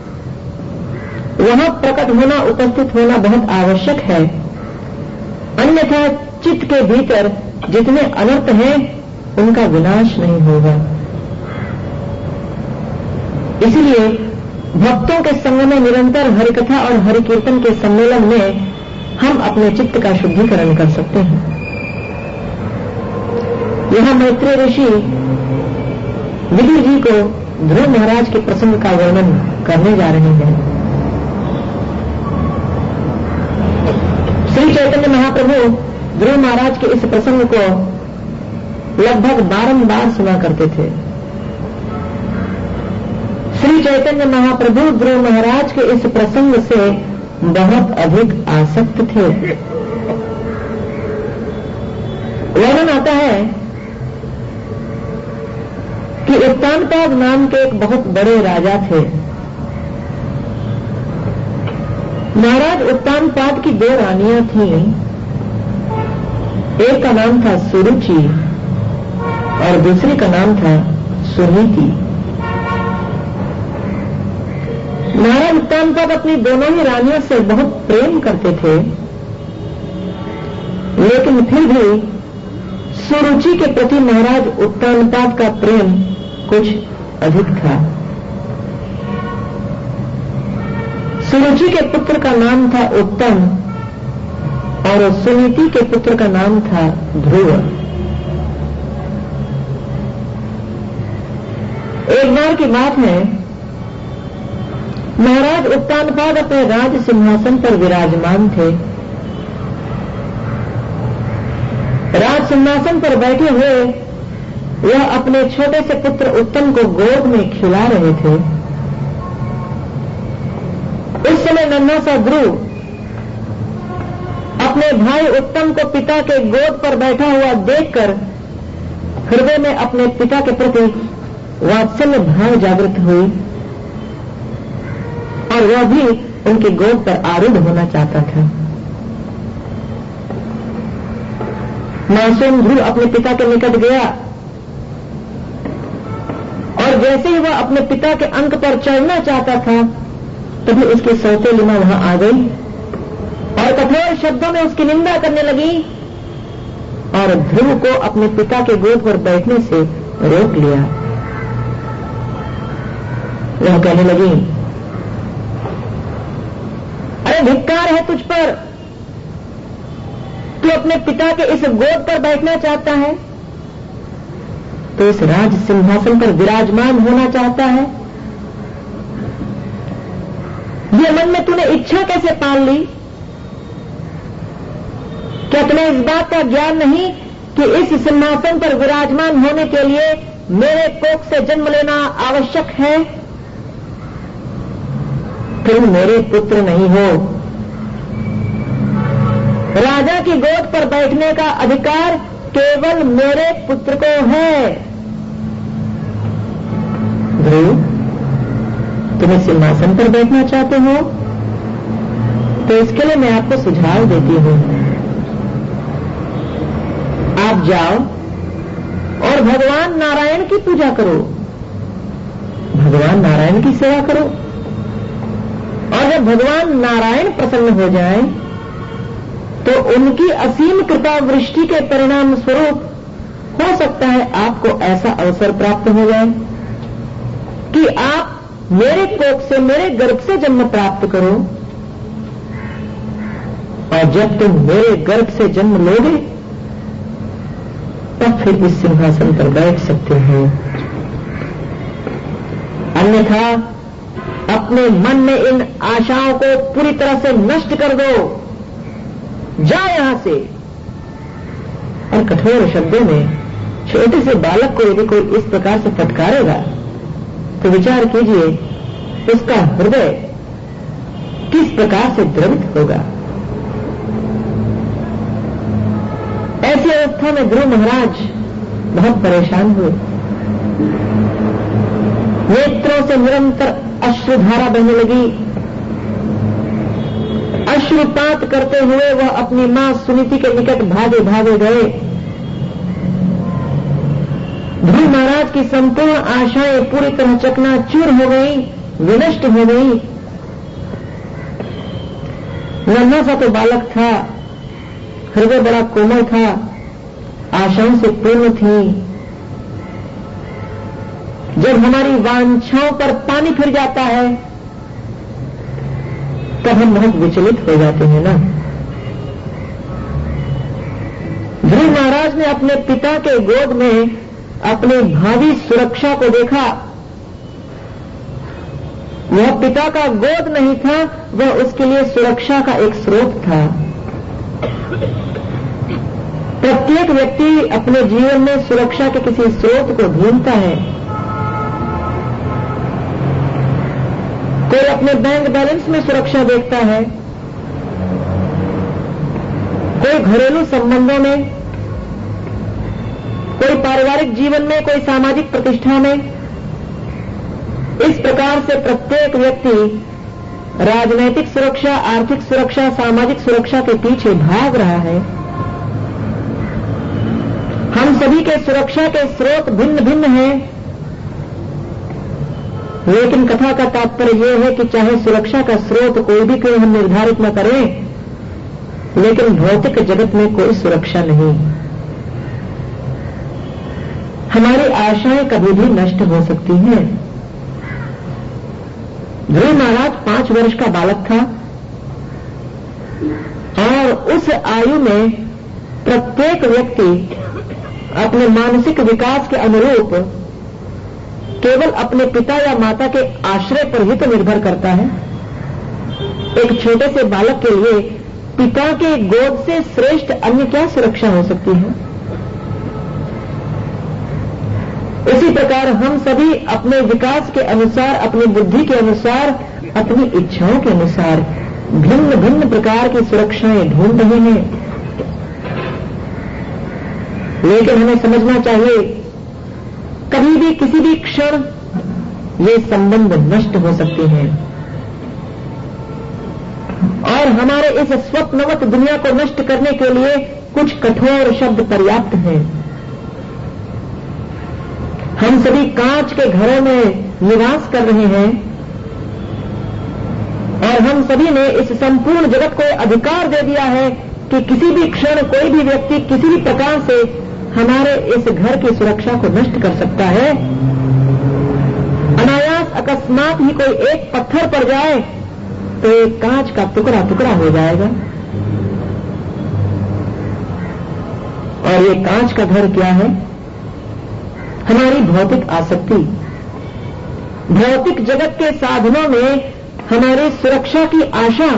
वहां प्रकट होना, उपस्थित होना बहुत आवश्यक है, अन्यथा चित्त के भीतर जितने अनर्थ हैं उनका विनाश नहीं होगा। इसलिए भक्तों के संग में निरंतर हरिकथा और हरिकीर्तन के सम्मेलन में हम अपने चित्त का शुद्धिकरण कर सकते हैं। यहां मैत्रेय ऋषि विदुर जी को ध्रुव महाराज के प्रसंग का वर्णन करने जा रहे हैं। श्री चैतन्य महाप्रभु ध्रुव महाराज के इस प्रसंग को लगभग बारंबार सुना करते थे। श्री चैतन्य महाप्रभु ध्रुव महाराज के इस प्रसंग से बहुत अधिक आसक्त थे। वर्णन आता है कि उत्तानपाद नाम के एक बहुत बड़े राजा थे। महाराज उत्तानपाद की दो रानियां थीं, एक का नाम था सुरुचि और दूसरी का नाम था सुनीति। महाराज उत्तानपाद अपनी दोनों ही रानियों से बहुत प्रेम करते थे, लेकिन फिर भी सुरुचि के प्रति महाराज उत्तानपाद का प्रेम कुछ अधिक था। सुरुचि के पुत्र का नाम था उत्तम और सुनीति के पुत्र का नाम था ध्रुव। एक बार की बात है, महाराज उत्तानपाद अपने राज सिंहासन पर विराजमान थे। राज सिंहासन पर बैठे हुए वह अपने छोटे से पुत्र उत्तम को गोद में खिला रहे थे। उस समय नन्हा सा ध्रुव अपने भाई उत्तम को पिता के गोद पर बैठा हुआ देखकर हृदय में अपने पिता के प्रति वात्सल्य भाव जागृत हुई और वह भी उनकी गोद पर आरूढ़ होना चाहता था। मासूम ध्रुव अपने पिता के निकट गया और जैसे ही वह अपने पिता के अंक पर चढ़ना चाहता था तभी उसकी सौतेली मां वहां आ गई और कठोर शब्दों में उसकी निंदा करने लगी और ध्रुव को अपने पिता के गोद पर बैठने से रोक लिया। वह कहने लगी, अरे धिक्कार है तुझ पर, तू अपने पिता के इस गोद पर बैठना चाहता है, तो इस राज सिंहासन पर विराजमान होना चाहता है। ये मन में तूने इच्छा कैसे पाल ली? क्या तुम्हें इस बात का ज्ञान नहीं कि इस सिंहासन पर विराजमान होने के लिए मेरे कोख से जन्म लेना आवश्यक है? तुम मेरे पुत्र नहीं हो। राजा की गोद पर बैठने का अधिकार केवल मेरे पुत्र को है। ध्रुव, तुम इस सिंहासन पर बैठना चाहते हो तो इसके लिए मैं आपको सुझाव देती हूं। आप आप जाओ और भगवान नारायण की पूजा करो, भगवान नारायण की सेवा करो, और जब भगवान नारायण प्रसन्न हो जाए तो उनकी असीम कृपा वृष्टि के परिणाम स्वरूप हो सकता है आपको ऐसा अवसर प्राप्त हो जाए कि आप मेरे कोख से, मेरे गर्भ से जन्म प्राप्त करो, और जब तुम मेरे गर्भ से जन्म लोगे तब फिर इस सिंहासन पर बैठ सकते हैं। अन्यथा अपने मन में इन आशाओं को पूरी तरह से नष्ट कर दो, जा यहां से। और कठोर शब्दों में छोटे से बालक को यदि कोई इस प्रकार से फटकारेगा तो विचार कीजिए उसका हृदय किस प्रकार से द्रवित होगा। ऐसी अवस्था में ध्रुव महाराज बहुत परेशान हुए। नेत्रों से निरंतर अश्रुधारा बहने लगी। अश्रुपात करते हुए वह अपनी मां सुनीति के निकट भागे भागे गए। ध्रुव महाराज की संपूर्ण आशाएं पूरी तरह चकनाचूर हो गई, विनष्ट हो गई। नन्हा सा तो बालक था, हृदय बड़ा कोमल था, आशाओं से पूर्ण थी। जब हमारी वांछाओं पर पानी फिर जाता है तब हम बहुत विचलित हो जाते हैं ना। ध्रुव महाराज ने अपने पिता के गोद में अपनी भावी सुरक्षा को देखा। वह पिता का गोद नहीं था, वह उसके लिए सुरक्षा का एक स्रोत था। प्रत्येक व्यक्ति अपने जीवन में सुरक्षा के किसी स्रोत को ढूंढता है। कोई अपने बैंक बैलेंस में सुरक्षा देखता है, कोई घरेलू संबंधों में, कोई पारिवारिक जीवन में, कोई सामाजिक प्रतिष्ठा में। इस प्रकार से प्रत्येक व्यक्ति राजनैतिक सुरक्षा, आर्थिक सुरक्षा, सामाजिक सुरक्षा के पीछे भाग रहा है। हम सभी के सुरक्षा के स्रोत भिन्न भिन्न हैं, लेकिन कथा का तात्पर्य यह है कि चाहे सुरक्षा का स्रोत कोई भी क्यों हम निर्धारित न करें, लेकिन भौतिक जगत में कोई सुरक्षा नहीं। हमारी आशाएं कभी भी नष्ट हो सकती हैं। ध्रुव महाराज पांच वर्ष का बालक था और उस आयु में प्रत्येक व्यक्ति अपने मानसिक विकास के अनुरूप केवल अपने पिता या माता के आश्रय पर ही तो निर्भर करता है। एक छोटे से बालक के लिए पिता के गोद से श्रेष्ठ अन्य क्या सुरक्षा हो सकती है। उसी प्रकार हम सभी अपने विकास के अनुसार, अपनी बुद्धि के अनुसार, अपनी इच्छाओं के अनुसार भिन्न भिन्न प्रकार की सुरक्षाएं ढूंढ रहे हैं। लेकिन हमें समझना चाहिए कभी भी किसी भी क्षण ये संबंध नष्ट हो सकते हैं और हमारे इस स्वप्नवत दुनिया को नष्ट करने के लिए कुछ कठोर शब्द पर्याप्त हैं। हम सभी कांच के घरों में निवास कर रहे हैं और हम सभी ने इस संपूर्ण जगत को अधिकार दे दिया है कि किसी भी क्षण कोई भी व्यक्ति किसी भी प्रकार से हमारे इस घर की सुरक्षा को नष्ट कर सकता है। अनायास अकस्मात ही कोई एक पत्थर पड़ जाए तो एक कांच का टुकड़ा टुकड़ा हो जाएगा। और ये कांच का घर क्या है? हमारी भौतिक आसक्ति। भौतिक जगत के साधनों में हमारी सुरक्षा की आशा,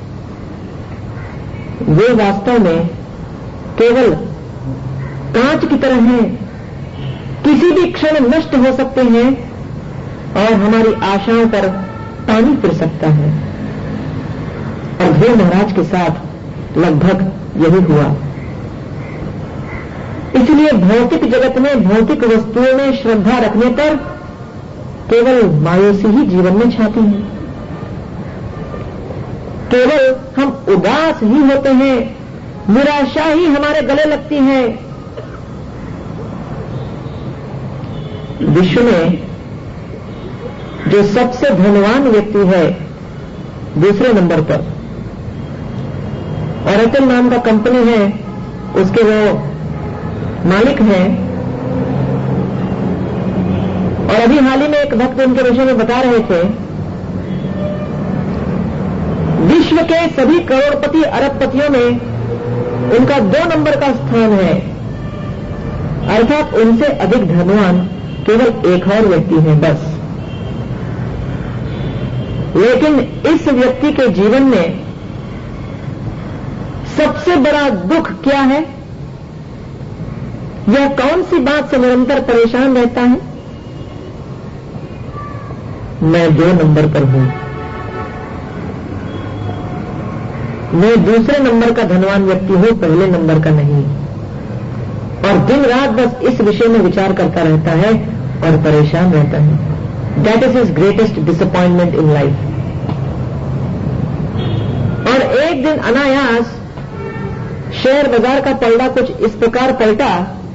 वे वास्तव में केवल कांच की तरह हैं, किसी भी क्षण नष्ट हो सकते हैं और हमारी आशाओं पर पानी फिर सकता है। और ध्रुव महाराज के साथ लगभग यही हुआ। इसलिए भौतिक जगत में, भौतिक वस्तुओं में श्रद्धा रखने पर केवल मायूसी ही जीवन में छाती है। केवल हम उदास ही होते हैं, निराशा ही हमारे गले लगती है। विश्व में जो सबसे धनवान व्यक्ति है दूसरे नंबर पर, और एयरटेल नाम का कंपनी है, उसके वो मालिक हैं। और अभी हाल ही में एक भक्त उनके विषय में बता रहे थे, विश्व के सभी करोड़पति अरबपतियों में उनका दो नंबर का स्थान है, अर्थात उनसे अधिक धनवान केवल एक और व्यक्ति है बस। लेकिन इस व्यक्ति के जीवन में सबसे बड़ा दुख क्या है? यह कौन सी बात से निरंतर परेशान रहता है? मैं दो नंबर पर हूं, मैं दूसरे नंबर का धनवान व्यक्ति हूं, पहले नंबर का नहीं। और दिन रात बस इस विषय में विचार करता रहता है और परेशान रहता है। That is his greatest disappointment in life. और एक दिन अनायास शेयर बाजार का पलड़ा कुछ इस प्रकार पलटा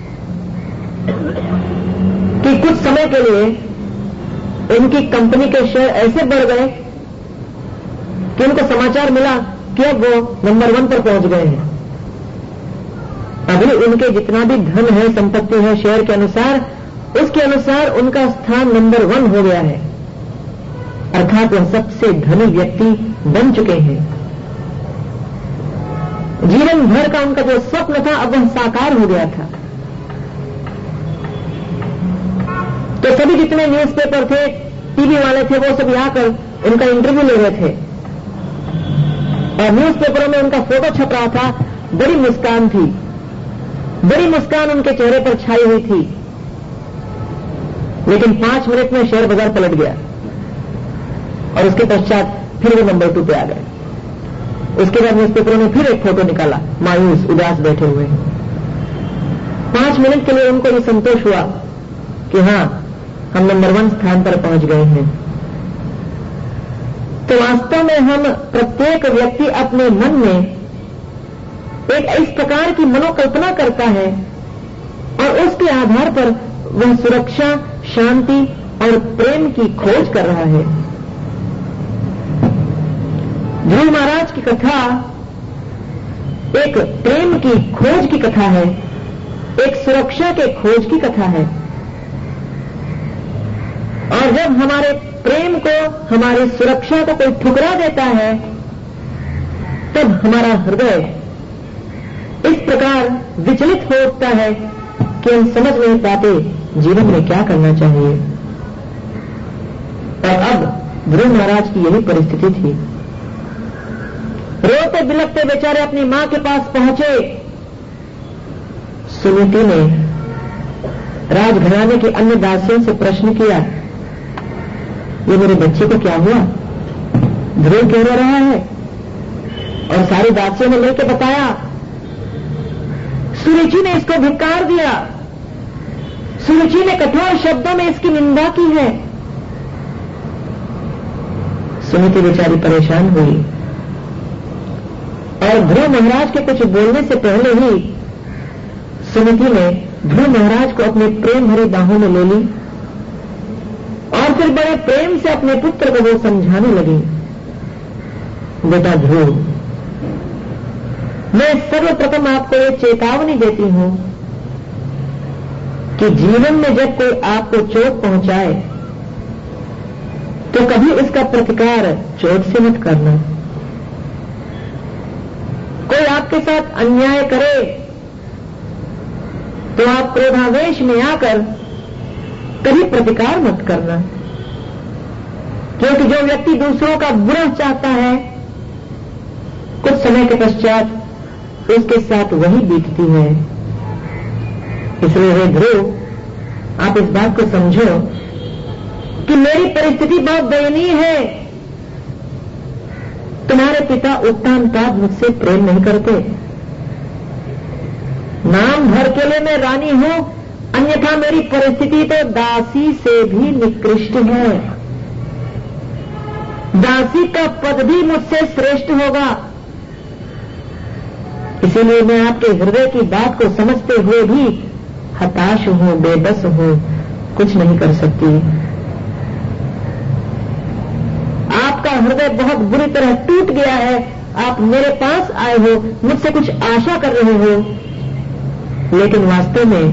कि कुछ समय के लिए उनकी कंपनी के शेयर ऐसे बढ़ गए कि उनको समाचार मिला कि अब वो नंबर वन पर पहुंच गए हैं। अभी उनके जितना भी धन है, संपत्ति है, शेयर के अनुसार, उसके अनुसार उनका स्थान नंबर वन हो गया है, अर्थात वह सबसे धनी व्यक्ति बन चुके हैं। जीवन भर का उनका जो स्वप्न था अब वह साकार हो गया था। तो सभी जितने न्यूज़पेपर थे, टीवी वाले थे, वो सभी आकर उनका इंटरव्यू ले रहे थे और न्यूज़पेपरों में उनका फोटो छप रहा था। बड़ी मुस्कान थी, बड़ी मुस्कान उनके चेहरे पर छाई हुई थी। लेकिन पांच मिनट में शेयर बाजार पलट गया और उसके पश्चात फिर वो नंबर टू पे आ गए। उसके बाद न्यूज़पेपरों ने फिर एक फोटो निकाला, मायूस उदास बैठे हुए। पांच मिनट के लिए उनको ये संतोष हुआ कि हां, हम नंबर वन स्थान पर पहुंच गए हैं। तो वास्तव में हम प्रत्येक व्यक्ति अपने मन में एक इस प्रकार की मनोकल्पना करता है और उसके आधार पर वह सुरक्षा, शांति और प्रेम की खोज कर रहा है। ध्रुव महाराज की कथा एक प्रेम की खोज की कथा है, एक सुरक्षा के खोज की कथा है। और जब हमारे प्रेम को, हमारी सुरक्षा को कोई ठुकरा देता है, तब हमारा हृदय इस प्रकार विचलित हो उठता है कि हम समझ नहीं पाते जीवन में क्या करना चाहिए। और अब ध्रुव महाराज की यही परिस्थिति थी। रोते बिलखते बेचारे अपनी मां के पास पहुंचे। सुनीति ने राजघराने के अन्य दासियों से प्रश्न किया, ये मेरे बच्चे को क्या हुआ? ध्रुव क्यों रो रहा है? और सारी दासियों ने मिलकर बताया, सुरुचि ने इसको धिक्कार दिया, सुरुचि ने कठोर शब्दों में इसकी निंदा की है। सुनीति बेचारी परेशान हुई और ध्रुव महाराज के कुछ बोलने से पहले ही सुनीति ने ध्रुव महाराज को अपने प्रेम भरी बाहों में ले ली और फिर बड़े प्रेम से अपने पुत्र को वो समझाने लगी, बेटा ध्रुव, मैं सर्वप्रथम आपको ये चेतावनी देती हूं कि जीवन में जब कोई आपको चोट पहुंचाए तो कभी उसका प्रतिकार चोट से मत करना। कोई आपके साथ अन्याय करे तो आप क्रोधावेश में आकर कभी प्रतिकार मत करना, क्योंकि जो व्यक्ति दूसरों का बुरा चाहता है, कुछ समय के पश्चात उसके साथ वही बीतती है। इसलिए हे ध्रुव, आप इस बात को समझो कि मेरी परिस्थिति बहुत दयनीय है। तुम्हारे पिता उत्तानपाद मुझसे प्रेम नहीं करते। नाम भर के लिए मैं रानी हूं, अन्यथा मेरी परिस्थिति तो दासी से भी निकृष्ट है। दासी का पद भी मुझसे श्रेष्ठ होगा। इसीलिए मैं आपके हृदय की बात को समझते हुए भी हताश हूं, बेबस हूं, कुछ नहीं कर सकती। आपका हृदय बहुत बुरी तरह टूट गया है, आप मेरे पास आए हो, मुझसे कुछ आशा कर रहे हो, लेकिन वास्तव में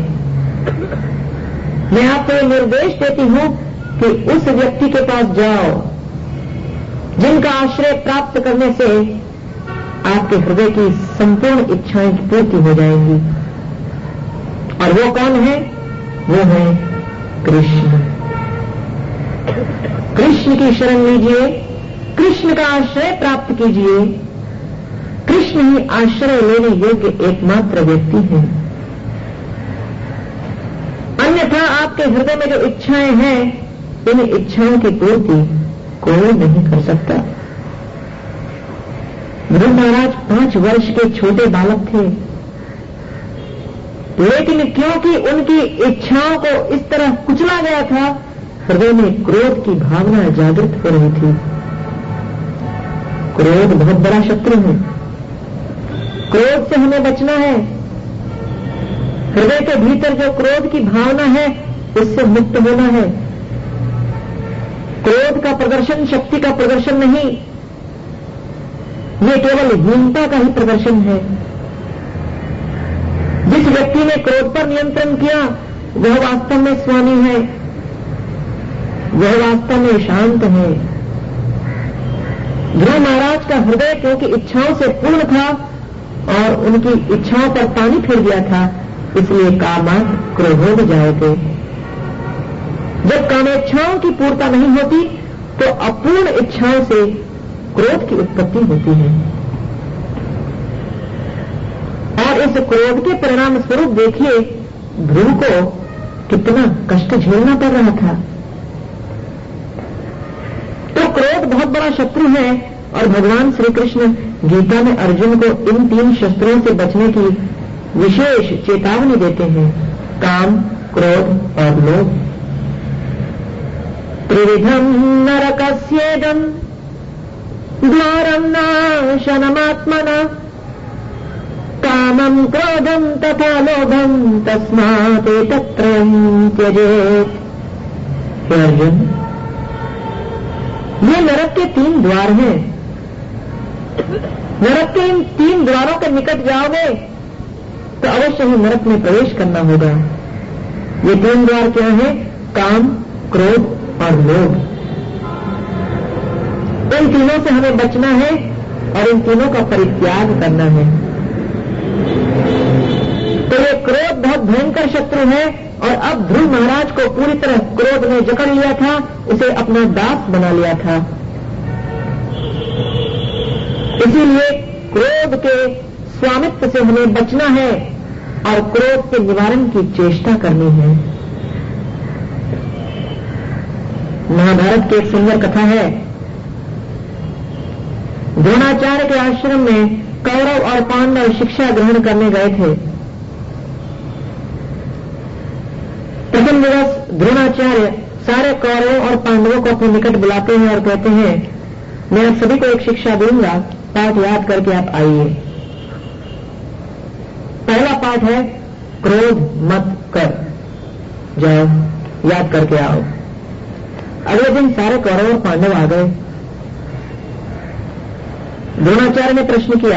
मैं आपको ये निर्देश देती हूं कि उस व्यक्ति के पास जाओ जिनका आश्रय प्राप्त करने से आपके हृदय की संपूर्ण इच्छाएं पूर्ति हो जाएंगी। और वो कौन है? वो है कृष्ण। कृष्ण की शरण लीजिए, कृष्ण का आश्रय प्राप्त कीजिए। कृष्ण ही आश्रय लेने योग्य एकमात्र व्यक्ति है। अन्यथा आपके हृदय में जो इच्छाएं हैं, इन इच्छाओं की पूर्ति कोई नहीं कर सकता। ध्रुव महाराज पांच वर्ष के छोटे बालक थे, लेकिन क्योंकि उनकी इच्छाओं को इस तरह कुचला गया था, हृदय में क्रोध की भावना जागृत हो रही थी। क्रोध बहुत बड़ा शत्रु है, क्रोध से हमें बचना है। हृदय के भीतर जो क्रोध की भावना है, उससे मुक्त होना है। क्रोध का प्रदर्शन शक्ति का प्रदर्शन नहीं, ये केवल हीनता का ही प्रदर्शन है। जिस व्यक्ति ने क्रोध पर नियंत्रण किया, वह वास्तव में स्वामी है, वह वास्तव में शांत है। ध्रुव महाराज का हृदय क्योंकि इच्छाओं से पूर्ण था और उनकी इच्छाओं पर पानी फिर गया था, इसलिए कामात् क्रोधोद जायते। जब कामेच्छाओं की पूर्ता नहीं होती तो अपूर्ण इच्छाओं से क्रोध की उत्पत्ति होती है। और इस क्रोध के परिणाम स्वरूप देखिए ध्रुव को कितना कष्ट झेलना पड़ रहा था। तो क्रोध बहुत बड़ा शत्रु है और भगवान श्री कृष्ण गीता में अर्जुन को इन तीन शस्त्रों से बचने की विशेष चेतावनी देते हैं, काम, क्रोध और लोभ। त्रिविधम नरकस्येदं द्वारं नाशनमात्मना कामं क्रोधं तथा लोभं तस्मात् एतत्त्रयं त्यजेत्। हे अर्जुन, ये नरक के तीन द्वार हैं। नरक के इन तीन द्वारों के निकट जाओगे तो अवश्य ही नरक में प्रवेश करना होगा। ये तीन द्वार क्या है? काम, क्रोध और लोभ। इन तीनों से हमें बचना है और इन तीनों का परित्याग करना है। तो ये क्रोध बहुत भयंकर शत्रु है और अब ध्रुव महाराज को पूरी तरह क्रोध ने जकड़ लिया था, उसे अपना दास बना लिया था। इसीलिए क्रोध के स्वामित्व से हमें बचना है और क्रोध के निवारण की चेष्टा करनी है। महाभारत की एक सुंदर कथा है। द्रोणाचार्य के आश्रम में कौरव और पांडव शिक्षा ग्रहण करने गए थे। प्रथम दिवस द्रोणाचार्य सारे कौरवों और पांडवों को अपने निकट बुलाते हैं और कहते हैं, मैं आप सभी को एक शिक्षा दूंगा, पाठ याद करके आप आइए। पहला पाठ है क्रोध मत कर, जाओ याद करके आओ। अगले दिन सारे कौरव और पांडव आ गए। द्रोणाचार्य ने प्रश्न किया,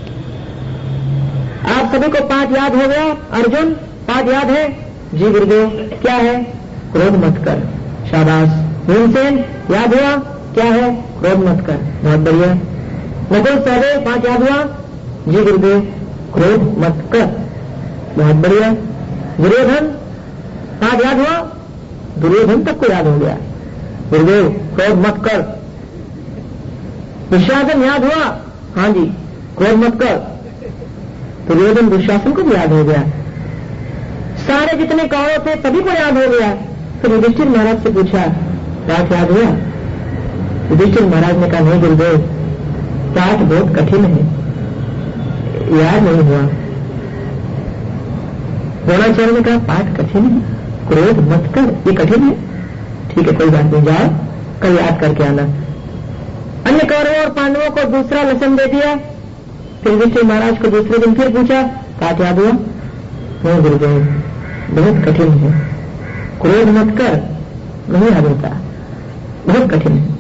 आप सभी को पाठ याद हो गया? अर्जुन, पाठ याद है? जी गुरुदेव। क्या है? क्रोध मत कर। शाबाश। भीमसेन, याद हुआ? क्या है? क्रोध मत कर। बहुत बढ़िया। नकुल सहदेव, पाठ याद हुआ? जी गुरुदेव। क्रोध मत कर। बहुत बढ़िया। दुर्योधन, पाठ याद हुआ? दुर्योधन तक को याद हो गया। गुरुदेव, क्रोध मत कर। दुशासन याद हुआ? हाँ जी, क्रोध मत कर। दुर्योधन दुशासन को भी याद हो गया। सारे जितने कौरव थे सभी को याद हो गया। फिर युधिष्ठिर महाराज से पूछा, पाठ याद हुआ? युधिष्ठिर महाराज ने कहा, नहीं गुरुदेव, पाठ बहुत कठिन है, याद नहीं हुआ। द्रोणाचार्य ने कहा, पाठ कठिन है, क्रोध मत कर, ये कठिन है। ठीक है, कोई बात नहीं, जाओ कल याद करके आना। अन्य कौरवों और पांडवों को दूसरा लेसन दे दिया। फिर युधिष्ठिर महाराज को दूसरे दिन फिर पूछा, पाठ याद हुआ? नहीं गुरुदेव, बहुत कठिन है, क्रोध मत कर नहीं याद होता, बहुत कठिन है।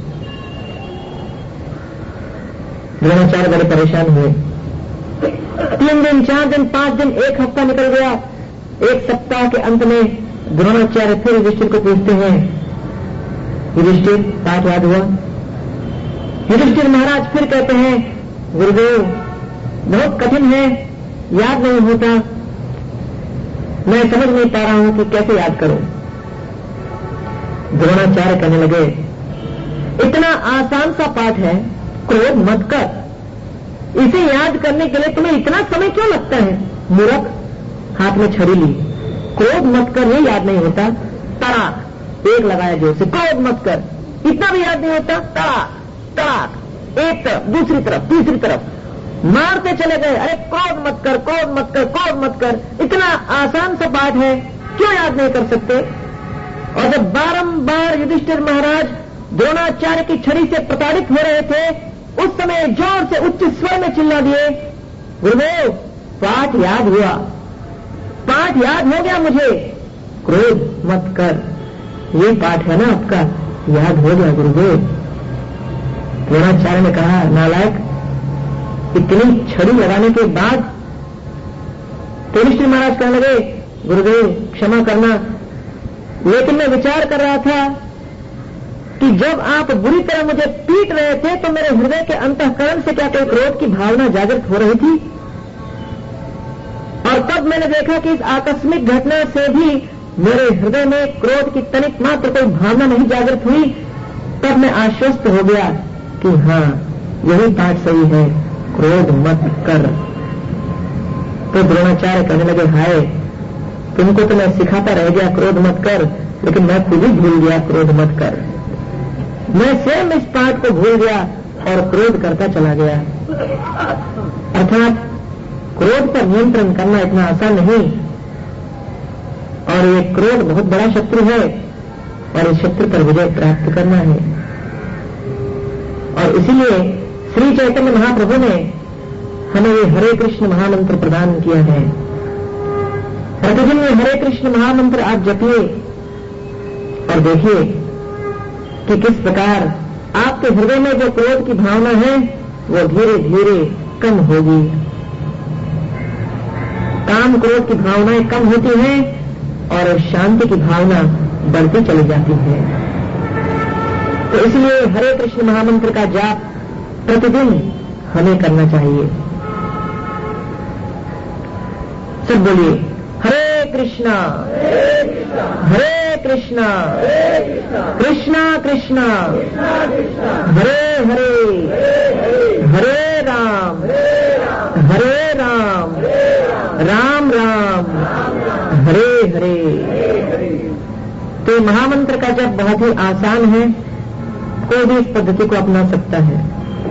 द्रोणाचार्य बड़े परेशान हुए। तीन दिन, चार दिन, पांच दिन, एक हफ्ता निकल गया। एक सप्ताह के अंत में द्रोणाचार्य फिर युधिष्ठिर को पूछते हैं, युधिष्ठिर पाठ याद हुआ? युधिष्ठिर महाराज फिर कहते हैं, गुरुदेव बहुत कठिन है, याद नहीं होता, मैं समझ नहीं पा रहा हूं कि कैसे याद करूं। द्रोणाचार्य कहने लगे, इतना आसान सा पाठ है, क्रोध मत कर, इसे याद करने के लिए तुम्हें इतना समय क्यों लगता है? मूर्ख, हाथ में छड़ी ली, क्रोध मत कर ये याद नहीं होता, तड़ाक एक लगाया जोर से, क्रोध मत कर, इतना भी याद नहीं होता, तड़ाक तड़ाक, एक तरफ दूसरी तरफ तीसरी तरफ मारते चले गए। अरे क्रोध मत कर, क्रोध मत कर, क्रोध मत कर, इतना आसान सा पाठ है, क्यों याद नहीं कर सकते? और जब बारंबार युधिष्ठिर महाराज द्रोणाचार्य की छड़ी से प्रताड़ित हो रहे थे, उस समय जोर से उच्च स्वर में चिल्ला दिए, गुरुदेव पाठ याद हुआ, पाठ याद हो गया मुझे, क्रोध मत कर, ये पाठ है ना आपका, याद हो गया गुरुदेव। द्रोणाचार्य ने कहा, नालायक, इतनी छड़ी लगाने के बाद? युधिष्ठिर महाराज कहने लगे, गुरुदेव क्षमा करना, लेकिन मैं विचार कर रहा था कि जब आप बुरी तरह मुझे पीट रहे थे तो मेरे हृदय के अंतःकरण से क्या कोई क्रोध की भावना जागृत हो रही थी, और तब मैंने देखा कि इस आकस्मिक घटना से भी मेरे हृदय में क्रोध की तनिक मात्र कोई भावना नहीं जागृत हुई। तब मैं आश्वस्त हो गया कि हाँ यही पाठ सही है, क्रोध मत कर। तो द्रोणाचार्य कहने लगे, हाय तुमको तो मैं सिखाता रह गया क्रोध मत कर, लेकिन मैं खुद ही भूल गया क्रोध मत कर, मैं स्वयं इस पाठ को भूल गया और क्रोध करता चला गया। अर्थात क्रोध पर नियंत्रण करना इतना आसान नहीं, और ये क्रोध बहुत बड़ा शत्रु है, और इस शत्रु पर विजय प्राप्त करना है। और इसीलिए श्री चैतन्य महाप्रभु ने हमें ये हरे कृष्ण महामंत्र प्रदान किया है। प्रतिदिन ये हरे कृष्ण महामंत्र आप जपिए और देखिए कि किस प्रकार आपके हृदय में जो क्रोध की भावना है वो धीरे धीरे कम होगी। काम क्रोध की भावनाएं कम होती हैं और शांति की भावना बढ़ती चली जाती है। तो इसलिए हरे कृष्ण महामंत्र का जाप प्रतिदिन हमें करना चाहिए। सब बोलिए, हरे कृष्णा हरे कृष्णा कृष्णा कृष्णा हरे हरे हरे राम हरे राम राम राम हरे हरे। तो महामंत्र का जप बहुत ही आसान है, कोई भी इस पद्धति को अपना सकता है।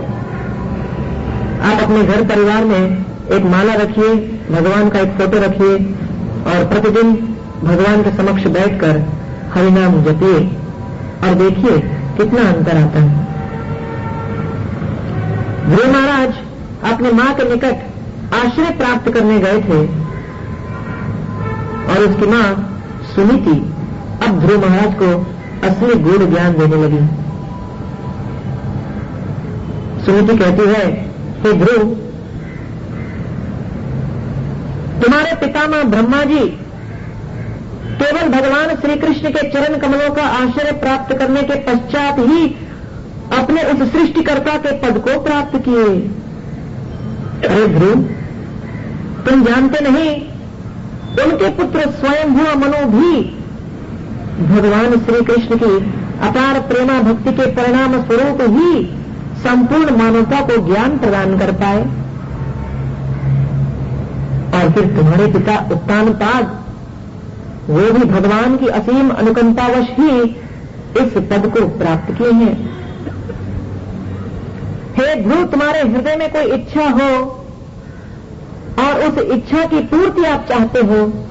आप अपने घर परिवार में एक माला रखिए, भगवान का एक फोटो रखिए और प्रतिदिन भगवान के समक्ष बैठकर हरिनाम जपिए और देखिए कितना अंतर आता है। ध्रुव महाराज अपने मां के निकट आश्रय प्राप्त करने गए थे और उसकी मां सुनीति अब ध्रुव महाराज को असली गूढ़ ज्ञान देने लगी। सुनीति कहती है, हे ध्रुव, तुम्हारे पितामह ब्रह्मा जी केवल भगवान श्री कृष्ण के चरण कमलों का आश्रय प्राप्त करने के पश्चात ही अपने उस सृष्टिकर्ता के पद को प्राप्त किए। अरे ध्रुव, तुम जानते नहीं, उनके पुत्र स्वयंभू मनु भी भगवान श्री कृष्ण की अपार प्रेमा भक्ति के परिणाम स्वरूप ही संपूर्ण मानवता को ज्ञान प्रदान कर पाए। और फिर तुम्हारे पिता उत्तानपाद, वो भी भगवान की असीम अनुकंपावश ही इस पद को प्राप्त किए हैं। हे ध्रुव, तुम्हारे हृदय में कोई इच्छा हो और उस इच्छा की पूर्ति आप चाहते हो